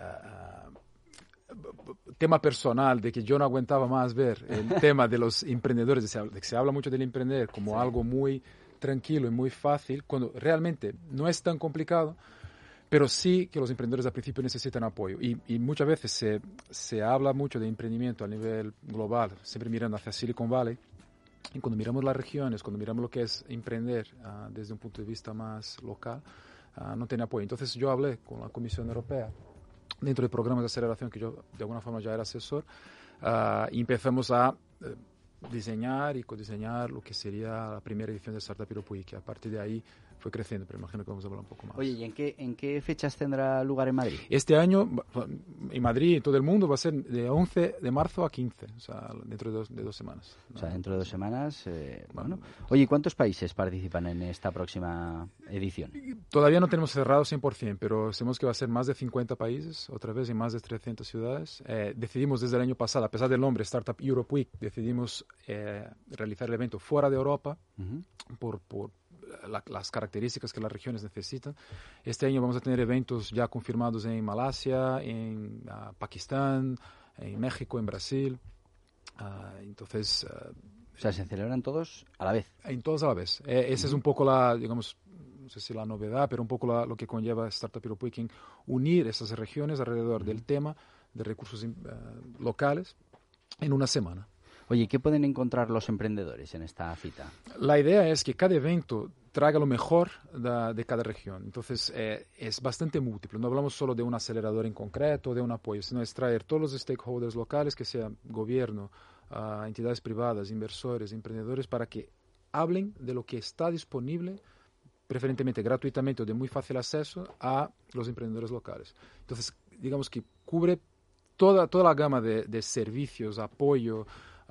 [SPEAKER 10] tema personal, de que yo no aguantaba más ver el tema de los emprendedores, de que se habla mucho del emprender como sí, algo muy tranquilo y muy fácil, cuando realmente no es tan complicado, pero sí que los emprendedores al principio necesitan apoyo. Y muchas veces se habla mucho de emprendimiento a nivel global, siempre mirando hacia Silicon Valley, y cuando miramos las regiones, cuando miramos lo que es emprender desde un punto de vista más local, no tiene apoyo. Entonces yo hablé con la Comisión Europea, dentro de programas de aceleración que yo de alguna forma ya era asesor, y empezamos a diseñar y codiseñar lo que sería la primera edición de Startup Europe Week, que a partir de ahí fue creciendo, pero imagino que vamos a hablar un poco más.
[SPEAKER 2] Oye, ¿y en qué fechas tendrá lugar en Madrid?
[SPEAKER 10] Este año, en Madrid y en todo el mundo, va a ser de 11 de marzo a 15, o sea, dentro de dos semanas.
[SPEAKER 2] O sea, dentro de 2 semanas, bueno. Oye, ¿cuántos países participan en esta próxima edición?
[SPEAKER 10] Todavía no tenemos cerrado 100%, pero sabemos que va a ser más de 50 países, otra vez, en más de 300 ciudades. Decidimos desde el año pasado, a pesar del nombre Startup Europe Week, decidimos realizar el evento fuera de Europa, por las características que las regiones necesitan. Este año vamos a tener eventos ya confirmados en Malasia, en Pakistán, en México, en Brasil. Entonces...
[SPEAKER 2] o sea, ¿se celebran todos a la vez?
[SPEAKER 10] En todos a la vez. Esa es un poco digamos, no sé si la novedad, pero un poco lo que conlleva Startup Europe Week, unir esas regiones alrededor del tema de recursos locales en una semana.
[SPEAKER 2] Oye, ¿qué pueden encontrar los emprendedores en esta cita?
[SPEAKER 10] La idea es que cada evento traiga lo mejor de cada región. Entonces, es bastante múltiple. No hablamos solo de un acelerador en concreto, de un apoyo, sino es traer todos los stakeholders locales, que sean gobierno, entidades privadas, inversores, emprendedores, para que hablen de lo que está disponible, preferentemente gratuitamente o de muy fácil acceso, a los emprendedores locales. Entonces, digamos que cubre toda la gama de servicios, apoyo,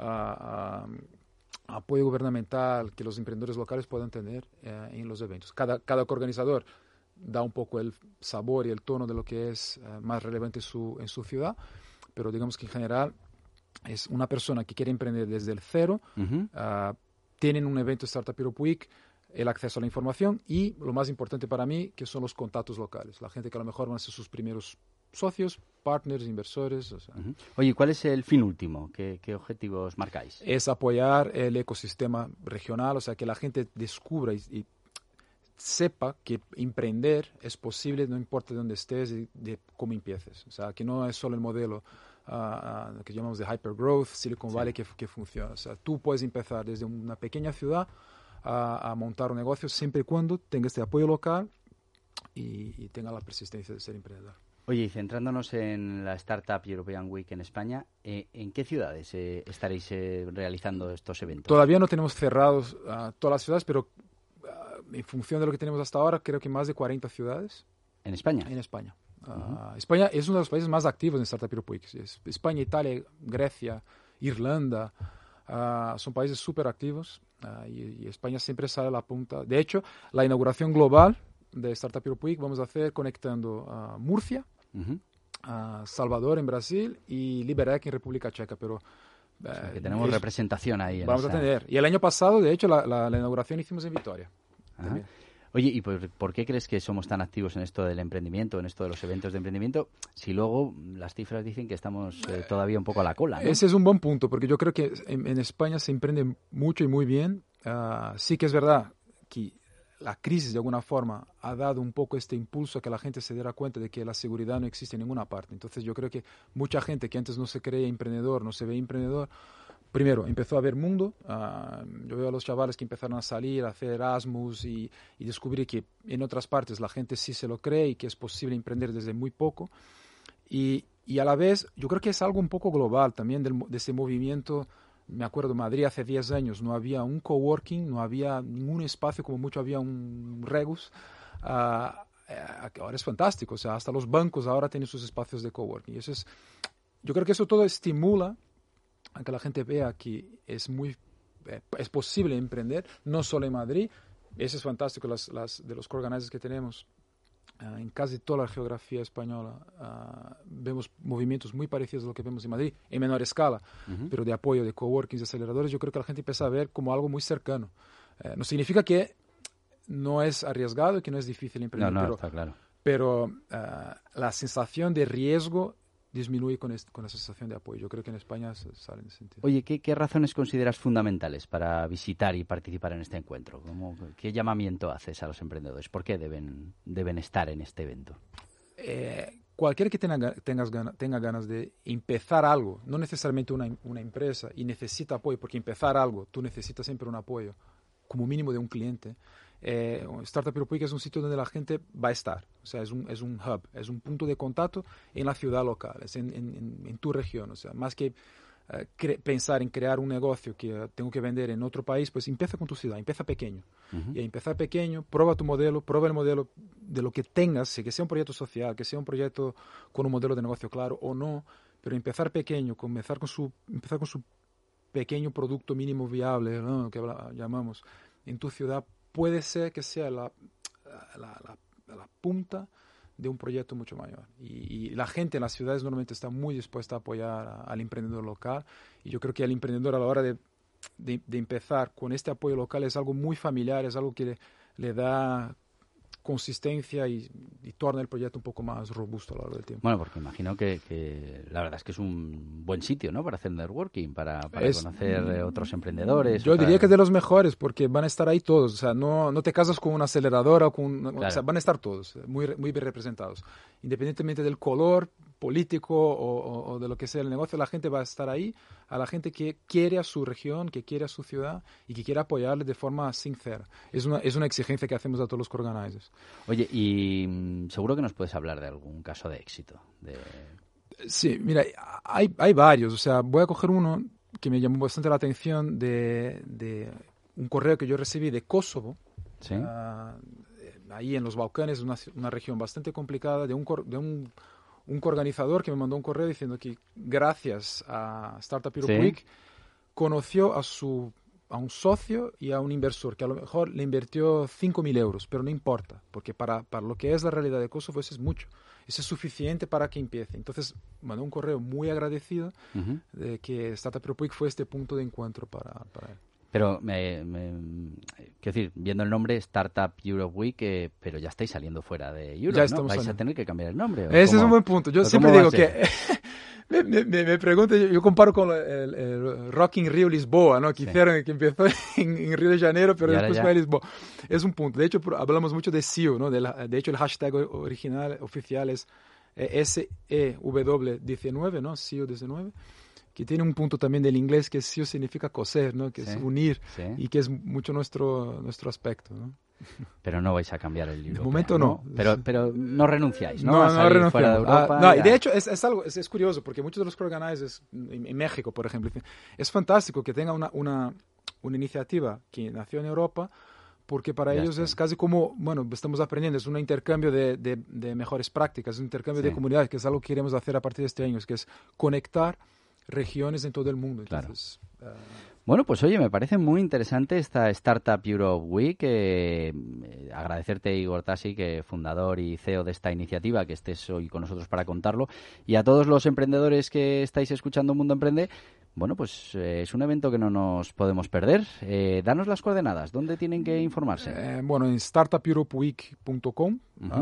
[SPEAKER 10] apoyo gubernamental que los emprendedores locales puedan tener en los eventos. Cada organizador da un poco el sabor y el tono de lo que es más relevante en su ciudad, pero digamos que en general es una persona que quiere emprender desde el cero, tienen un evento Startup Europe Week, el acceso a la información y lo más importante para mí, que son los contactos locales, la gente que a lo mejor van a ser sus primeros socios, partners, inversores. O sea.
[SPEAKER 2] Oye, ¿cuál es el fin último? ¿Qué objetivos marcáis?
[SPEAKER 10] Es apoyar el ecosistema regional, o sea, que la gente descubra y sepa que emprender es posible, no importa de dónde estés y de cómo empieces. O sea, que no es solo el modelo que llamamos de hypergrowth, Silicon Valley, que funciona. O sea, tú puedes empezar desde una pequeña ciudad a montar un negocio siempre y cuando tenga este apoyo local y tenga la persistencia de ser emprendedor.
[SPEAKER 2] Oye, y centrándonos en la Startup European Week en España, ¿en qué ciudades estaréis realizando estos eventos?
[SPEAKER 10] Todavía no tenemos cerrados todas las ciudades, pero en función de lo que tenemos hasta ahora, creo que más de 40 ciudades.
[SPEAKER 2] ¿En España?
[SPEAKER 10] En España. España es uno de los países más activos en Startup Europe Week. España, Italia, Grecia, Irlanda, son países súper activos y España siempre sale a la punta. De hecho, la inauguración global de Startup Europe Week vamos a hacer conectando a Murcia, Salvador en Brasil y Liberec en República Checa, pero
[SPEAKER 2] o sea, que tenemos representación ahí.
[SPEAKER 10] Vamos a tener. Y el año pasado, de hecho, la inauguración hicimos en Vitoria.
[SPEAKER 2] Oye, ¿y por qué crees que somos tan activos en esto del emprendimiento, en esto de los eventos de emprendimiento, si luego las cifras dicen que estamos todavía un poco a la cola, ¿no?
[SPEAKER 10] Ese es un buen punto, porque yo creo que en España se emprende mucho y muy bien. Sí que es verdad que la crisis de alguna forma ha dado un poco este impulso a que la gente se diera cuenta de que la seguridad no existe en ninguna parte. Entonces yo creo que mucha gente que antes no se creía emprendedor, no se veía emprendedor, primero empezó a ver mundo. Yo veo a los chavales que empezaron a salir, a hacer Erasmus y descubrir que en otras partes la gente sí se lo cree y que es posible emprender desde muy poco. Y a la vez yo creo que es algo un poco global también de ese movimiento. Me acuerdo, en Madrid hace 10 años no había un coworking, no había ningún espacio, como mucho había un Regus. Ahora es fantástico, o sea, hasta los bancos ahora tienen sus espacios de coworking. Yo creo que eso todo estimula a que la gente vea que es posible emprender, no solo en Madrid. Eso es fantástico, de los co-organizers que tenemos. En casi toda la geografía española vemos movimientos muy parecidos a lo que vemos en Madrid, en menor escala, pero de apoyo de coworkings, de aceleradores. Yo creo que la gente empieza a ver como algo muy cercano. No significa que no es arriesgado y que no es difícil emprender,
[SPEAKER 2] pero, está claro.
[SPEAKER 10] Pero la sensación de riesgo disminuye con la sensación de apoyo. Yo creo que en España sale en ese sentido.
[SPEAKER 2] Oye, ¿qué razones consideras fundamentales para visitar y participar en este encuentro? ¿Qué llamamiento haces a los emprendedores? ¿Por qué deben estar en este evento?
[SPEAKER 10] Cualquiera que tenga ganas de empezar algo, no necesariamente una empresa, y necesita apoyo, porque empezar algo, tú necesitas siempre un apoyo, como mínimo de un cliente. Startup Europe Week es un sitio donde la gente va a estar, o sea, es un hub, es un punto de contacto en la ciudad local, es en tu región, o sea, más que pensar en crear un negocio que tengo que vender en otro país, pues empieza con tu ciudad, empieza pequeño. Y a empezar pequeño, prueba tu modelo, prueba el modelo de lo que tengas, que sea un proyecto social, que sea un proyecto con un modelo de negocio claro o no, pero empezar pequeño, empezar con su pequeño producto mínimo viable, ¿no?, que llamamos, en tu ciudad, puede ser que sea la punta de un proyecto mucho mayor. Y la gente en las ciudades normalmente está muy dispuesta a apoyar al emprendedor local. Y yo creo que al emprendedor, a la hora de empezar con este apoyo local, es algo muy familiar, es algo que le da consistencia y torna el proyecto un poco más robusto a lo largo del tiempo.
[SPEAKER 2] Bueno, porque imagino que la verdad es que es un buen sitio, ¿no?, para hacer networking, para conocer otros emprendedores.
[SPEAKER 10] Yo diría que es de los mejores, porque van a estar ahí todos. O sea, no te casas con una aceleradora, claro. O sea, van a estar todos muy bien representados. Independientemente del color político o de lo que sea el negocio, la gente va a estar ahí, a la gente que quiere a su región, que quiere a su ciudad y que quiere apoyarle de forma sincera. Es una exigencia que hacemos a todos los co-organizers.
[SPEAKER 2] Oye, y seguro que nos puedes hablar de algún caso de éxito.
[SPEAKER 10] Sí, mira, hay varios. O sea, voy a coger uno que me llamó bastante la atención de un correo que yo recibí de Kosovo.
[SPEAKER 2] ¿Sí?
[SPEAKER 10] Ahí en los Balcanes, una región bastante complicada, de un coorganizador que me mandó un correo diciendo que gracias a Startup Europe Week conoció a su a un socio y a un inversor que a lo mejor le invirtió 5.000 euros, pero no importa, porque para lo que es la realidad de Kosovo eso es mucho. Eso es suficiente para que empiece. Entonces, mandó un correo muy agradecido de que Startup Europe Week fue este punto de encuentro para él.
[SPEAKER 2] Pero, quiero decir, viendo el nombre Startup Europe Week, pero ya estáis saliendo fuera de Europe, ¿no? Vais a tener que cambiar el nombre.
[SPEAKER 10] Ese es un buen punto. Yo siempre digo que... me pregunto, yo comparo con el Rock in Rio Lisboa, ¿no? Que empezó en Río de Janeiro, pero después fue a Lisboa. Es un punto. De hecho, hablamos mucho de SEO, ¿no? De hecho, el hashtag original, oficial es SEW19, ¿no? SEO19. Que tiene un punto también del inglés que SEO significa coser, ¿no? Que es unir y que es mucho nuestro aspecto, ¿no?
[SPEAKER 2] Pero no vais a cambiar el libro.
[SPEAKER 10] De momento no.
[SPEAKER 2] Pero no renunciáis, ¿no?
[SPEAKER 10] No renunciamos.
[SPEAKER 2] Fuera de Europa,
[SPEAKER 10] y de hecho es algo es curioso porque muchos de los co-organizers en México, por ejemplo, es fantástico que tenga una iniciativa que nació en Europa porque para ellos es casi como, bueno, estamos aprendiendo, es un intercambio de mejores prácticas, un intercambio de comunidades, que es algo que queremos hacer a partir de este año, que es conectar regiones en todo el mundo. Entonces,
[SPEAKER 2] Bueno, pues oye, me parece muy interesante esta Startup Europe Week. Agradecerte, Igor Tasi, que fundador y CEO de esta iniciativa, que estés hoy con nosotros para contarlo. Y a todos los emprendedores que estáis escuchando Mundo Emprende, bueno, pues es un evento que no nos podemos perder. Danos las coordenadas. ¿Dónde tienen que informarse?
[SPEAKER 10] Bueno, en startupeuropeweek.com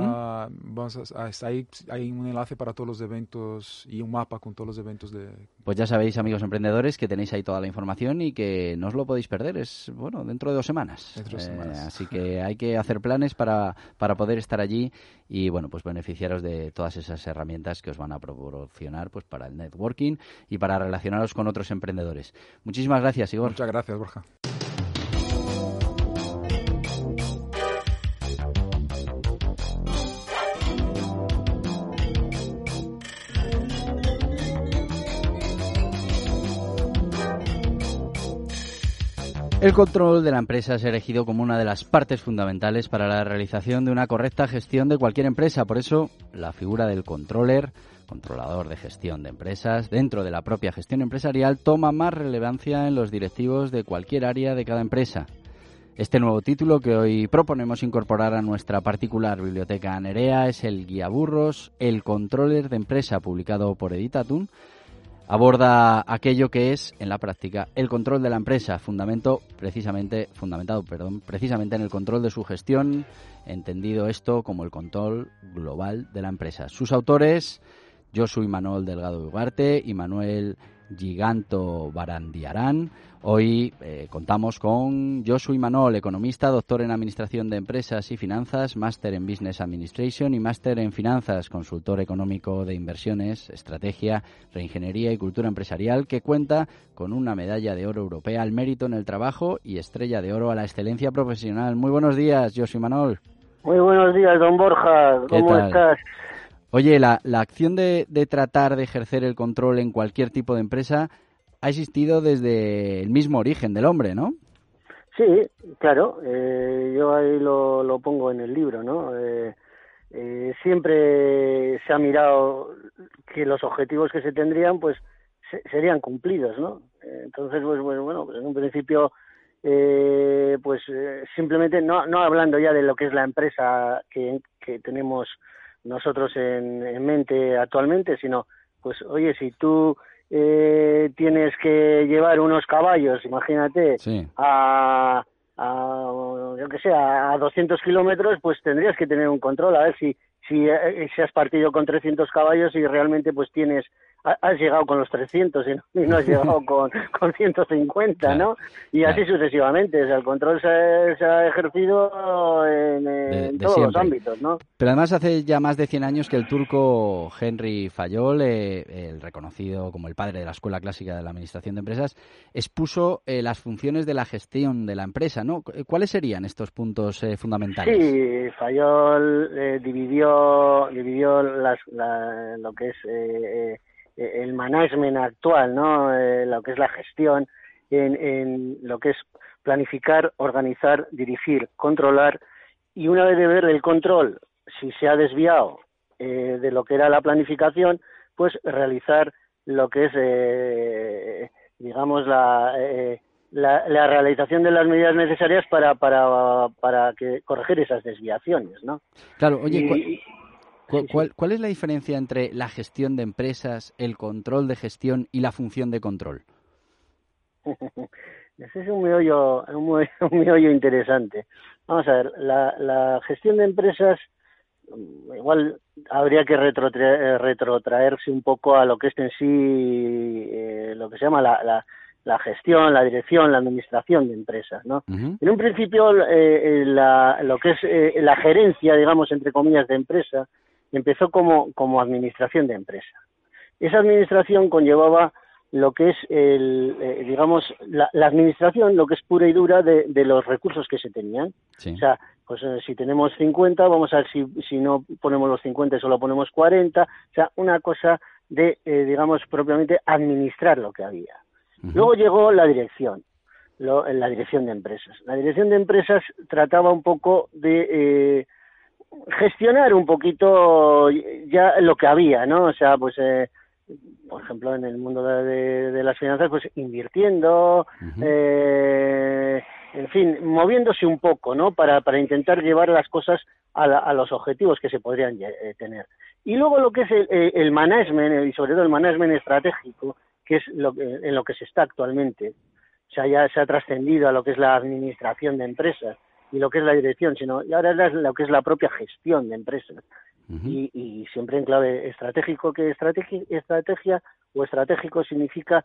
[SPEAKER 10] ahí hay un enlace para todos los eventos y un mapa con todos los eventos de...
[SPEAKER 2] Pues ya sabéis, amigos emprendedores, que tenéis ahí toda la información y que no os lo podéis perder. Es, bueno, dentro de 2 semanas. Así que hay que hacer planes para poder estar allí y, bueno, pues beneficiaros de todas esas herramientas que os van a proporcionar pues para el networking y para relacionaros con otros emprendedores. Muchísimas gracias, Igor.
[SPEAKER 10] Muchas gracias, Borja.
[SPEAKER 2] El control de la empresa es elegido como una de las partes fundamentales para la realización de una correcta gestión de cualquier empresa. Por eso, la figura del controlador de gestión de empresas, dentro de la propia gestión empresarial, toma más relevancia en los directivos de cualquier área de cada empresa. Este nuevo título que hoy proponemos incorporar a nuestra particular biblioteca Nerea es el Guiaburros, el controller de empresa, publicado por Editatum. Aborda aquello que es, en la práctica, el control de la empresa, fundamentado precisamente en el control de su gestión, entendido esto como el control global de la empresa. Sus autores, Josu Imanol Delgado Ugarte y Manuel Giganto Barandiarán. Hoy contamos con Josu Imanol, economista, doctor en Administración de Empresas y Finanzas, máster en Business Administration y máster en Finanzas, consultor económico de inversiones, estrategia, reingeniería y cultura empresarial, que cuenta con una medalla de oro europea al mérito en el trabajo y estrella de oro a la excelencia profesional. Muy buenos días, Josu Imanol.
[SPEAKER 11] Muy buenos días, don Borja. ¿Cómo estás?
[SPEAKER 2] Oye, la acción de tratar de ejercer el control en cualquier tipo de empresa ha existido desde el mismo origen del hombre, ¿no?
[SPEAKER 11] Sí, claro. Yo ahí lo pongo en el libro, ¿no? Siempre se ha mirado que los objetivos que se tendrían, pues, serían cumplidos, ¿no? Entonces, pues bueno, pues en un principio, simplemente, no hablando ya de lo que es la empresa que tenemos nosotros en mente actualmente, sino, pues, oye, si tú tienes que llevar unos caballos, imagínate, a 200 kilómetros, pues tendrías que tener un control, a ver si has partido con 300 caballos y realmente pues has llegado con los 300 y no has llegado con 150, ¿no? Y así sucesivamente. O sea, el control se ha ejercido en todos los ámbitos, ¿no?
[SPEAKER 2] Pero además hace ya más de 100 años que el turco Henry Fayol, el reconocido como el padre de la Escuela Clásica de la Administración de Empresas, expuso las funciones de la gestión de la empresa, ¿no? ¿Cuáles serían estos puntos fundamentales?
[SPEAKER 11] Sí, Fayol dividió lo que es el management actual, ¿no? Lo que es la gestión en lo que es planificar, organizar, dirigir, controlar, y una vez de ver el control, si se ha desviado de lo que era la planificación, pues realizar lo que es, digamos, la realización de las medidas necesarias para que corregir esas desviaciones, ¿no?
[SPEAKER 2] Claro, oye, ¿cuál es la diferencia entre la gestión de empresas, el control de gestión y la función de control?
[SPEAKER 11] Ese es un meollo interesante. Vamos a ver, la gestión de empresas, igual habría que retrotraerse un poco a lo que es en sí lo que se llama la gestión, la dirección, la administración de empresas, ¿no?
[SPEAKER 2] Uh-huh.
[SPEAKER 11] En un principio, lo que es la gerencia, digamos, entre comillas, de empresa, empezó como administración de empresa. Esa administración conllevaba lo que es digamos, la administración, lo que es pura y dura de los recursos que se tenían.
[SPEAKER 2] Sí.
[SPEAKER 11] O sea, pues si tenemos 50, vamos a ver si no ponemos los 50 y solo ponemos 40. O sea, una cosa de, digamos, propiamente administrar lo que había. Uh-huh. Luego llegó la dirección, la dirección de empresas. La dirección de empresas trataba un poco de gestionar un poquito ya lo que había, ¿no? O sea, pues por ejemplo, en el mundo de las finanzas, pues invirtiendo, uh-huh. En fin, moviéndose un poco, ¿no? Para intentar llevar las cosas a los objetivos que se podrían tener. Y luego lo que es el management, y sobre todo el management estratégico, que es en lo que se está actualmente. O sea, ya se ha trascendido a lo que es la administración de empresas y lo que es la dirección, y ahora es lo que es la propia gestión de empresas. Uh-huh. Y siempre en clave estratégico, que estrategia o estratégico significa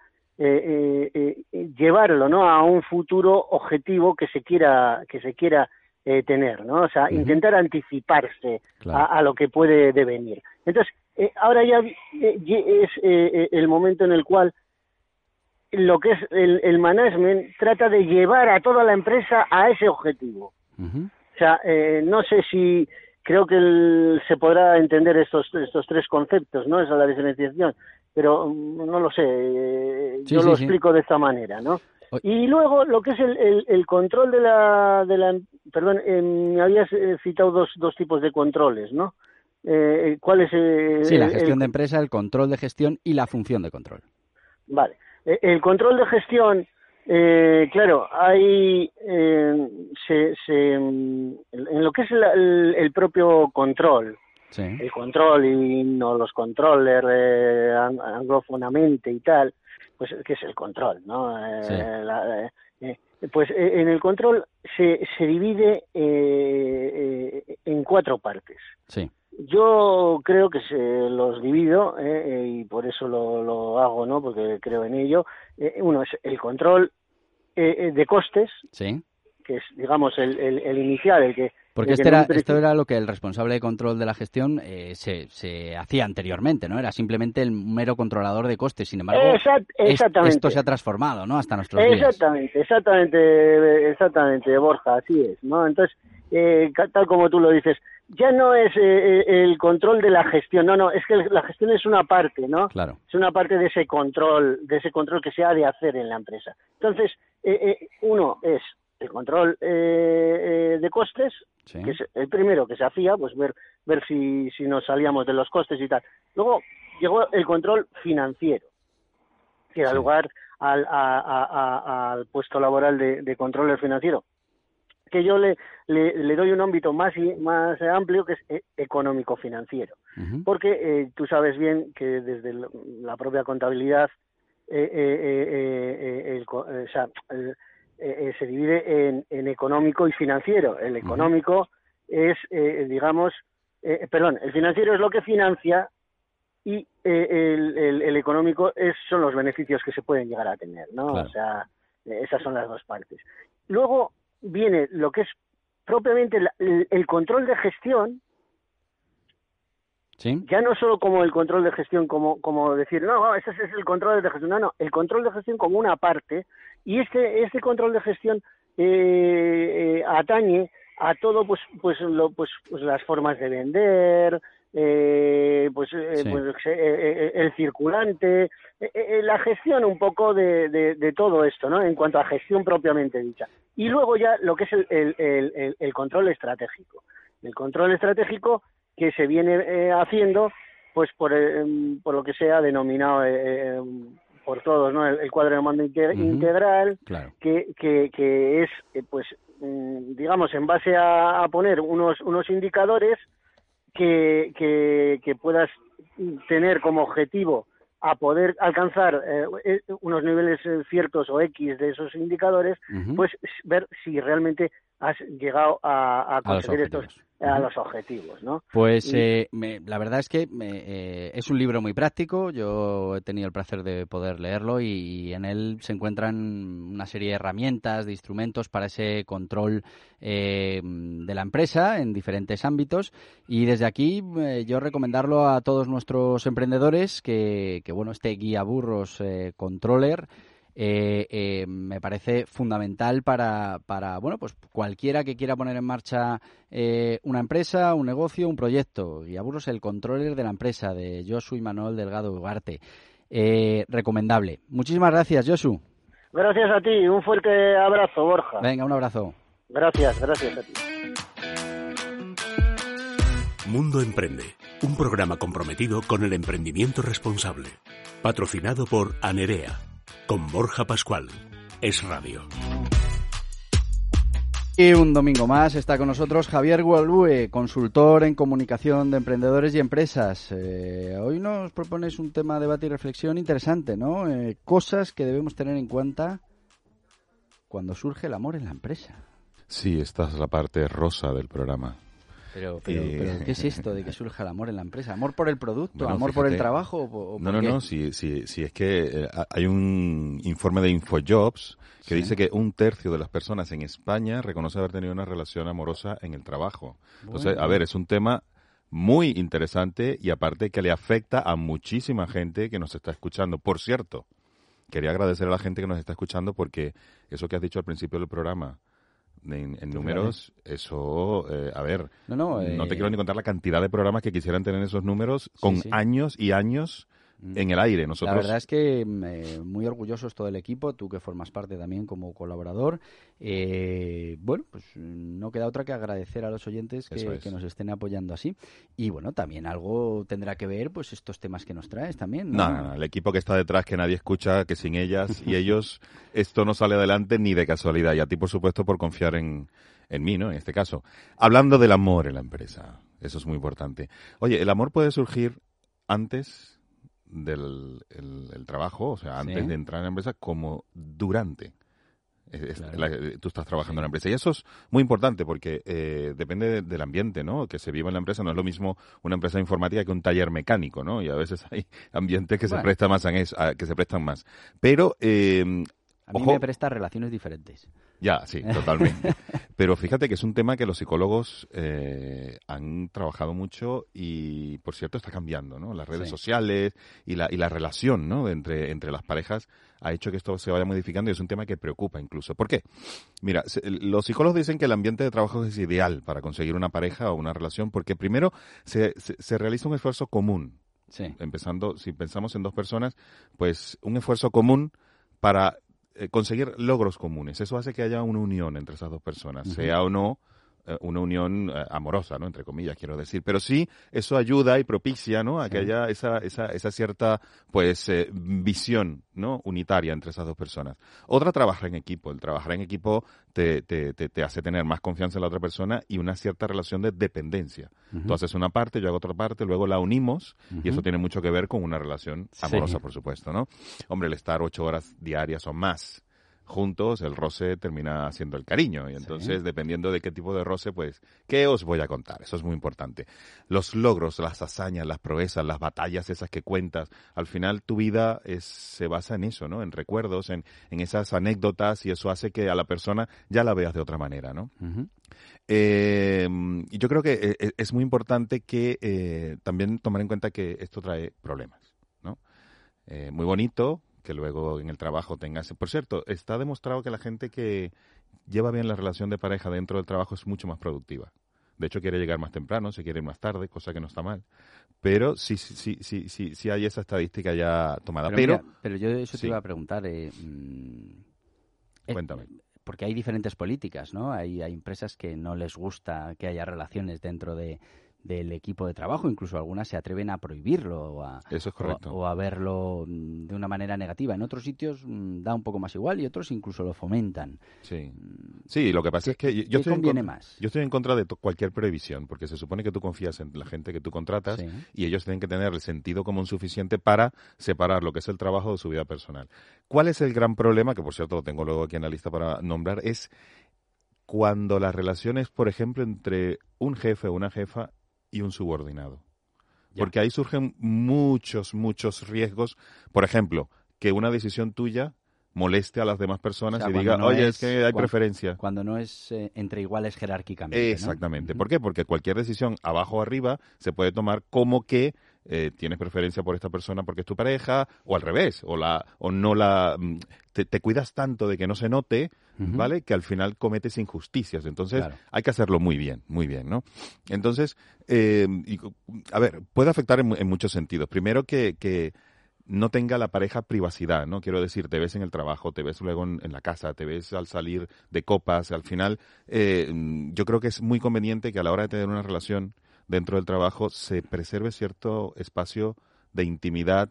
[SPEAKER 11] llevarlo, ¿no?, a un futuro objetivo que se quiera tener, ¿no? O sea, uh-huh. intentar anticiparse claro. a lo que puede devenir. Entonces, ahora ya es el momento en el cual lo que es el management trata de llevar a toda la empresa a ese objetivo. Uh-huh. O sea, no sé si creo que se podrá entender estos tres conceptos, ¿no? Esa es la diferenciación, pero no lo sé, yo lo explico de esta manera, ¿no? Y luego lo que es el control de la perdón, me habías citado dos tipos de controles, ¿no? ¿Cuál es?
[SPEAKER 2] Sí, la gestión de empresa, el control de gestión y la función de control.
[SPEAKER 11] Vale. El control de gestión, claro, hay en lo que es el propio control, sí. El control y no los controllers anglofonamente y tal, pues que es el control, ¿no? Sí. Pues en el control se divide en 4 partes. Sí. Yo creo que se los divido y por eso lo hago, ¿no? Porque creo en ello. Uno es el control de costes, sí. Que es, digamos, el inicial, el que...
[SPEAKER 2] Porque esto era lo que el responsable de control de la gestión se hacía anteriormente, ¿no? Era simplemente el mero controlador de costes. Sin embargo,
[SPEAKER 11] exactamente.
[SPEAKER 2] Esto se ha transformado, ¿no? Hasta nuestros días.
[SPEAKER 11] Exactamente, Borja, así es, ¿no? Entonces, tal como tú lo dices, ya no es el control de la gestión, no, es que la gestión es una parte, ¿no? Claro. Es una parte de ese control que se ha de hacer en la empresa. Entonces, uno es el control de costes, sí. Que es el primero que se hacía, pues ver si nos salíamos de los costes y tal. Luego llegó el control financiero, que da lugar al puesto laboral de controller financiero, que yo le doy un ámbito más amplio, que es económico-financiero. Uh-huh. Porque tú sabes bien que desde la propia contabilidad se divide en económico y financiero. El económico es, digamos, el financiero es lo que financia y el económico son los beneficios que se pueden llegar a tener, ¿no? Claro. O sea, esas son las dos partes. Luego viene lo que es propiamente el control de gestión. ¿Sí? Ya no solo como el control de gestión, como decir, no, ese es el control de gestión, no, el control de gestión como una parte, y este control de gestión atañe a todo, pues las formas de vender, el circulante, la gestión un poco de todo esto, ¿no? En cuanto a gestión propiamente dicha. Y luego ya lo que es el control estratégico. El control estratégico que se viene haciendo, pues por lo que se ha denominado por todos, ¿no? El cuadro de mando integral,
[SPEAKER 2] claro,
[SPEAKER 11] que es, pues, digamos, en base a poner unos indicadores que puedas tener como objetivo a poder alcanzar unos niveles ciertos o X de esos indicadores, pues ver si realmente has llegado a conseguir los objetivos, ¿no?
[SPEAKER 2] Pues la verdad es que es un libro muy práctico. Yo he tenido el placer de poder leerlo y en él se encuentran una serie de herramientas, de instrumentos para ese control de la empresa en diferentes ámbitos. Y desde aquí yo recomendarlo a todos nuestros emprendedores que bueno, este guía burros controller me parece fundamental para bueno, pues cualquiera que quiera poner en marcha una empresa, un negocio, un proyecto. Guía burros, el controller de la empresa, de Josu Imanol Delgado Ugarte. Recomendable. Muchísimas gracias, Josu.
[SPEAKER 11] Gracias a ti, un fuerte abrazo, Borja.
[SPEAKER 2] Venga, un abrazo.
[SPEAKER 11] Gracias a ti.
[SPEAKER 1] Mundo Emprende, un programa comprometido con el emprendimiento responsable. Patrocinado por Anerea. Con Borja Pascual. Es Radio.
[SPEAKER 2] Y un domingo más está con nosotros Javier Gualbue, consultor en comunicación de emprendedores y empresas. Hoy nos propones un tema de debate y reflexión interesante, ¿no? Cosas que debemos tener en cuenta cuando surge el amor en la empresa.
[SPEAKER 9] Sí, esta es la parte rosa del programa.
[SPEAKER 2] Pero ¿qué es esto de que surja el amor en la empresa? ¿Amor por el producto?
[SPEAKER 9] Bueno,
[SPEAKER 2] ¿Amor
[SPEAKER 9] fíjate,
[SPEAKER 2] por el trabajo? ¿O por qué?
[SPEAKER 9] No, sí, es que hay un informe de InfoJobs que dice que 1/3 de las personas en España reconoce haber tenido una relación amorosa en el trabajo. Entonces, a ver, es un tema muy interesante y aparte que le afecta a muchísima gente que nos está escuchando. Por cierto, quería agradecer a la gente que nos está escuchando porque eso que has dicho al principio del programa, en números, eso, a ver, no te quiero ni contar la cantidad de programas que quisieran tener esos números con años y años en el aire. Nosotros...
[SPEAKER 2] La verdad es que muy orgullosos todo el equipo, tú que formas parte también como colaborador. Bueno, pues no queda otra que agradecer a los oyentes que nos estén apoyando así. Y bueno, también algo tendrá que ver pues estos temas que nos traes también, ¿no?
[SPEAKER 9] No, el equipo que está detrás, que nadie escucha, que sin ellas y ellos esto no sale adelante ni de casualidad. Y a ti, por supuesto, por confiar en mí, ¿no? En este caso. Hablando del amor en la empresa, eso es muy importante. Oye, el amor puede surgir antes del el trabajo, o sea, antes de entrar en la empresa, como durante. Tú estás trabajando en la empresa. Y eso es muy importante porque depende del ambiente, ¿no? Que se viva en la empresa. No es lo mismo una empresa informática que un taller mecánico, ¿no? Y a veces hay ambientes que se prestan más que se prestan más. Pero
[SPEAKER 2] a mí me presta relaciones diferentes.
[SPEAKER 9] Ya, sí, totalmente. Pero fíjate que es un tema que los psicólogos han trabajado mucho y, por cierto, está cambiando, ¿no? Las redes sociales y la relación, ¿no? entre las parejas ha hecho que esto se vaya modificando y es un tema que preocupa incluso. ¿Por qué? Mira, los psicólogos dicen que el ambiente de trabajo es ideal para conseguir una pareja o una relación porque primero se realiza un esfuerzo común.
[SPEAKER 2] Sí.
[SPEAKER 9] Empezando, si pensamos en dos personas, pues un esfuerzo común para conseguir logros comunes. Eso hace que haya una unión entre esas dos personas, sea o no una unión amorosa, ¿no? Entre comillas, quiero decir. Pero sí, eso ayuda y propicia, ¿no? A que haya esa cierta, pues, visión, ¿no? Unitaria entre esas dos personas. Otra, trabajar en equipo. El trabajar en equipo te hace tener más confianza en la otra persona y una cierta relación de dependencia. Tú haces una parte, yo hago otra parte, luego la unimos y eso tiene mucho que ver con una relación amorosa, por supuesto, ¿no? Hombre, el estar 8 horas diarias o más juntos, el roce termina siendo el cariño. Y entonces, dependiendo de qué tipo de roce, pues, ¿qué os voy a contar? Eso es muy importante. Los logros, las hazañas, las proezas, las batallas esas que cuentas, al final tu vida se basa en eso, ¿no? En recuerdos, en esas anécdotas y eso hace que a la persona ya la veas de otra manera, ¿no? Y yo creo que es muy importante que también tomar en cuenta que esto trae problemas, ¿no? Muy bonito que luego en el trabajo tengas... Por cierto, está demostrado que la gente que lleva bien la relación de pareja dentro del trabajo es mucho más productiva. De hecho, quiere llegar más temprano, se quiere ir más tarde, cosa que no está mal. Pero sí hay esa estadística ya tomada.
[SPEAKER 2] Pero yo eso te iba a preguntar.
[SPEAKER 9] Cuéntame.
[SPEAKER 2] Porque hay diferentes políticas, ¿no? Hay empresas que no les gusta que haya relaciones dentro de del equipo de trabajo, incluso algunas se atreven a prohibirlo
[SPEAKER 9] Eso es correcto.
[SPEAKER 2] o a verlo de una manera negativa. En otros sitios da un poco más igual y otros incluso lo fomentan.
[SPEAKER 9] Sí, lo que pasa es que yo estoy en contra de cualquier prohibición, porque se supone que tú confías en la gente que tú contratas y ellos tienen que tener el sentido común suficiente para separar lo que es el trabajo de su vida personal. ¿Cuál es el gran problema? Que por cierto lo tengo luego aquí en la lista para nombrar, es cuando las relaciones, por ejemplo, entre un jefe o una jefa y un subordinado. Porque ahí surgen muchos riesgos. Por ejemplo, que una decisión tuya moleste a las demás personas y diga, oye, es que hay preferencia.
[SPEAKER 2] Cuando no es entre iguales jerárquicamente.
[SPEAKER 9] Exactamente. ¿no? ¿Por qué? Porque cualquier decisión abajo o arriba se puede tomar como que tienes preferencia por esta persona porque es tu pareja, o al revés, te cuidas tanto de que no se note, ¿vale? Que al final cometes injusticias. Entonces, hay que hacerlo muy bien, ¿no? Entonces, a ver, puede afectar en muchos sentidos. Primero que no tenga la pareja privacidad, ¿no? Quiero decir, te ves en el trabajo, te ves luego en la casa, te ves al salir de copas. Al final, yo creo que es muy conveniente que a la hora de tener una relación dentro del trabajo se preserve cierto espacio de intimidad,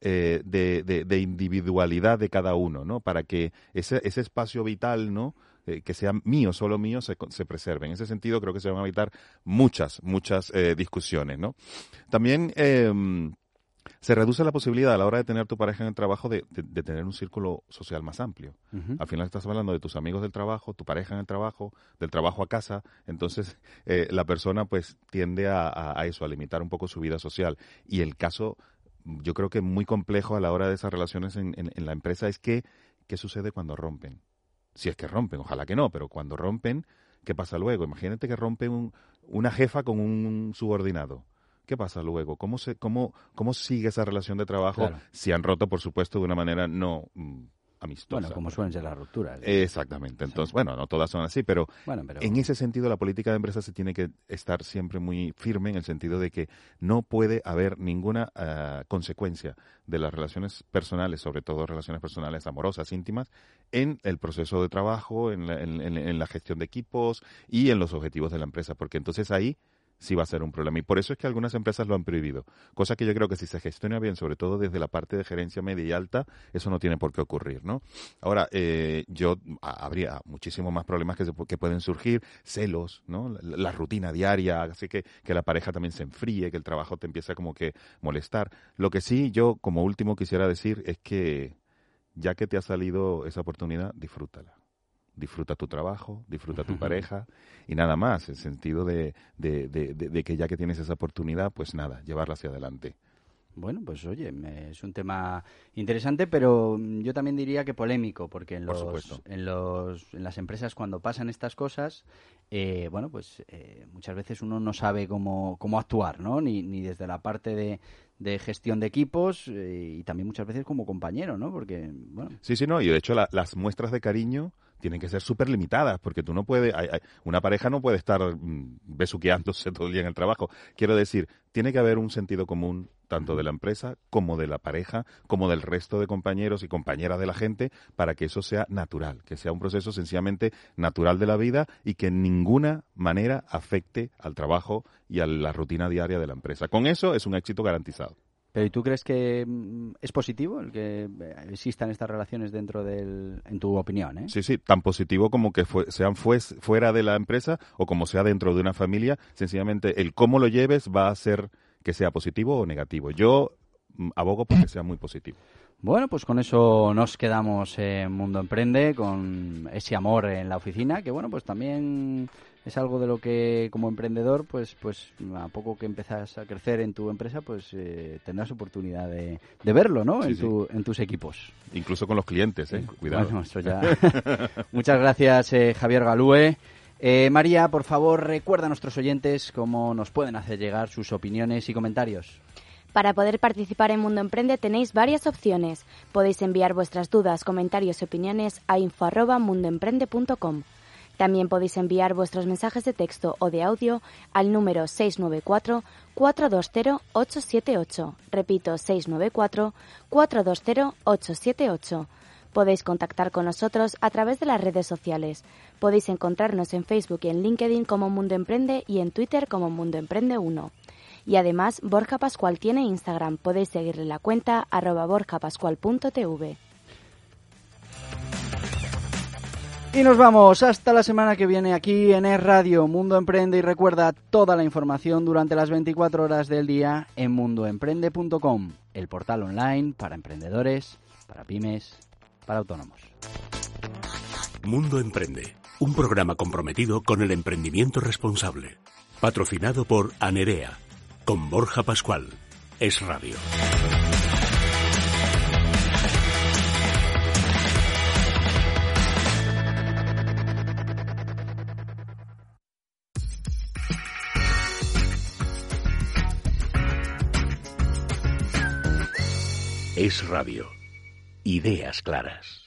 [SPEAKER 9] de individualidad de cada uno, ¿no? Para que ese espacio vital, ¿no? Que sea mío, solo mío, se preserve. En ese sentido creo que se van a evitar muchas discusiones, ¿no? También se reduce la posibilidad a la hora de tener tu pareja en el trabajo de tener un círculo social más amplio. Al final estás hablando de tus amigos del trabajo, tu pareja en el trabajo, del trabajo a casa. Entonces la persona pues tiende a eso, a limitar un poco su vida social. Y el caso, yo creo que muy complejo a la hora de esas relaciones en la empresa es que ¿qué sucede cuando rompen? Si es que rompen, ojalá que no, pero cuando rompen, ¿qué pasa luego? Imagínate que rompe una jefa con un subordinado. ¿Qué pasa luego? ¿Cómo sigue esa relación de trabajo si han roto, por supuesto, de una manera no amistosa?
[SPEAKER 2] Bueno, como suelen ser las rupturas.
[SPEAKER 9] Exactamente. Entonces, bueno, no todas son así, pero en ese sentido la política de empresa se tiene que estar siempre muy firme en el sentido de que no puede haber ninguna consecuencia de las relaciones personales, sobre todo relaciones personales amorosas, íntimas, en el proceso de trabajo, en la gestión de equipos y en los objetivos de la empresa, porque entonces ahí sí va a ser un problema. Y por eso es que algunas empresas lo han prohibido. Cosa que yo creo que si se gestiona bien, sobre todo desde la parte de gerencia media y alta, eso no tiene por qué ocurrir, ¿no? Ahora, habría muchísimos más problemas que pueden surgir. Celos, ¿no? La rutina diaria, así que la pareja también se enfríe, que el trabajo te empieza como que molestar. Lo que sí yo, como último, quisiera decir es que ya que te ha salido esa oportunidad, disfrútala. Disfruta tu trabajo, disfruta tu pareja y nada más, en el sentido de que ya que tienes esa oportunidad, pues nada, llevarla hacia adelante.
[SPEAKER 2] Bueno, pues oye, es un tema interesante, pero yo también diría que polémico, porque en las empresas cuando pasan estas cosas, muchas veces uno no sabe cómo actuar, ¿no? Ni desde la parte de gestión de equipos y también muchas veces como compañero, ¿no? Porque, bueno...
[SPEAKER 9] Sí, no, y de hecho las muestras de cariño tienen que ser súper limitadas, porque tú no puedes, una pareja no puede estar besuqueándose todo el día en el trabajo. Quiero decir, tiene que haber un sentido común tanto de la empresa como de la pareja, como del resto de compañeros y compañeras de la gente, para que eso sea natural, que sea un proceso sencillamente natural de la vida y que en ninguna manera afecte al trabajo y a la rutina diaria de la empresa. Con eso es un éxito garantizado.
[SPEAKER 2] ¿Pero y tú crees que es positivo el que existan estas relaciones en tu opinión?
[SPEAKER 9] Sí, tan positivo como que sean fuera de la empresa o como sea dentro de una familia. Sencillamente el cómo lo lleves va a hacer que sea positivo o negativo. Yo abogo porque sea muy positivo.
[SPEAKER 2] Bueno, pues con eso nos quedamos en Mundo Emprende, con ese amor en la oficina, que bueno, pues también es algo de lo que como emprendedor, pues a poco que empiezas a crecer en tu empresa, pues tendrás oportunidad de verlo, ¿no?
[SPEAKER 9] Sí,
[SPEAKER 2] en tus equipos.
[SPEAKER 9] Incluso con los clientes, cuidado.
[SPEAKER 2] Bueno, eso ya. Muchas gracias, Javier Galúe. María, por favor, recuerda a nuestros oyentes cómo nos pueden hacer llegar sus opiniones y comentarios.
[SPEAKER 5] Para poder participar en Mundo Emprende tenéis varias opciones. Podéis enviar vuestras dudas, comentarios y opiniones a info@mundoemprende.com. También podéis enviar vuestros mensajes de texto o de audio al número 694-420-878. Repito, 694-420-878. Podéis contactar con nosotros a través de las redes sociales. Podéis encontrarnos en Facebook y en LinkedIn como Mundo Emprende y en Twitter como Mundo Emprende 1. Y además, Borja Pascual tiene Instagram. Podéis seguirle la cuenta @borjapascual.tv.
[SPEAKER 2] Y nos vamos hasta la semana que viene aquí en Es Radio, Mundo Emprende, y recuerda toda la información durante las 24 horas del día en mundoemprende.com, el portal online para emprendedores, para pymes, para autónomos.
[SPEAKER 1] Mundo Emprende, un programa comprometido con el emprendimiento responsable, patrocinado por Anerea, con Borja Pascual. Es Radio. Es Radio. Ideas claras.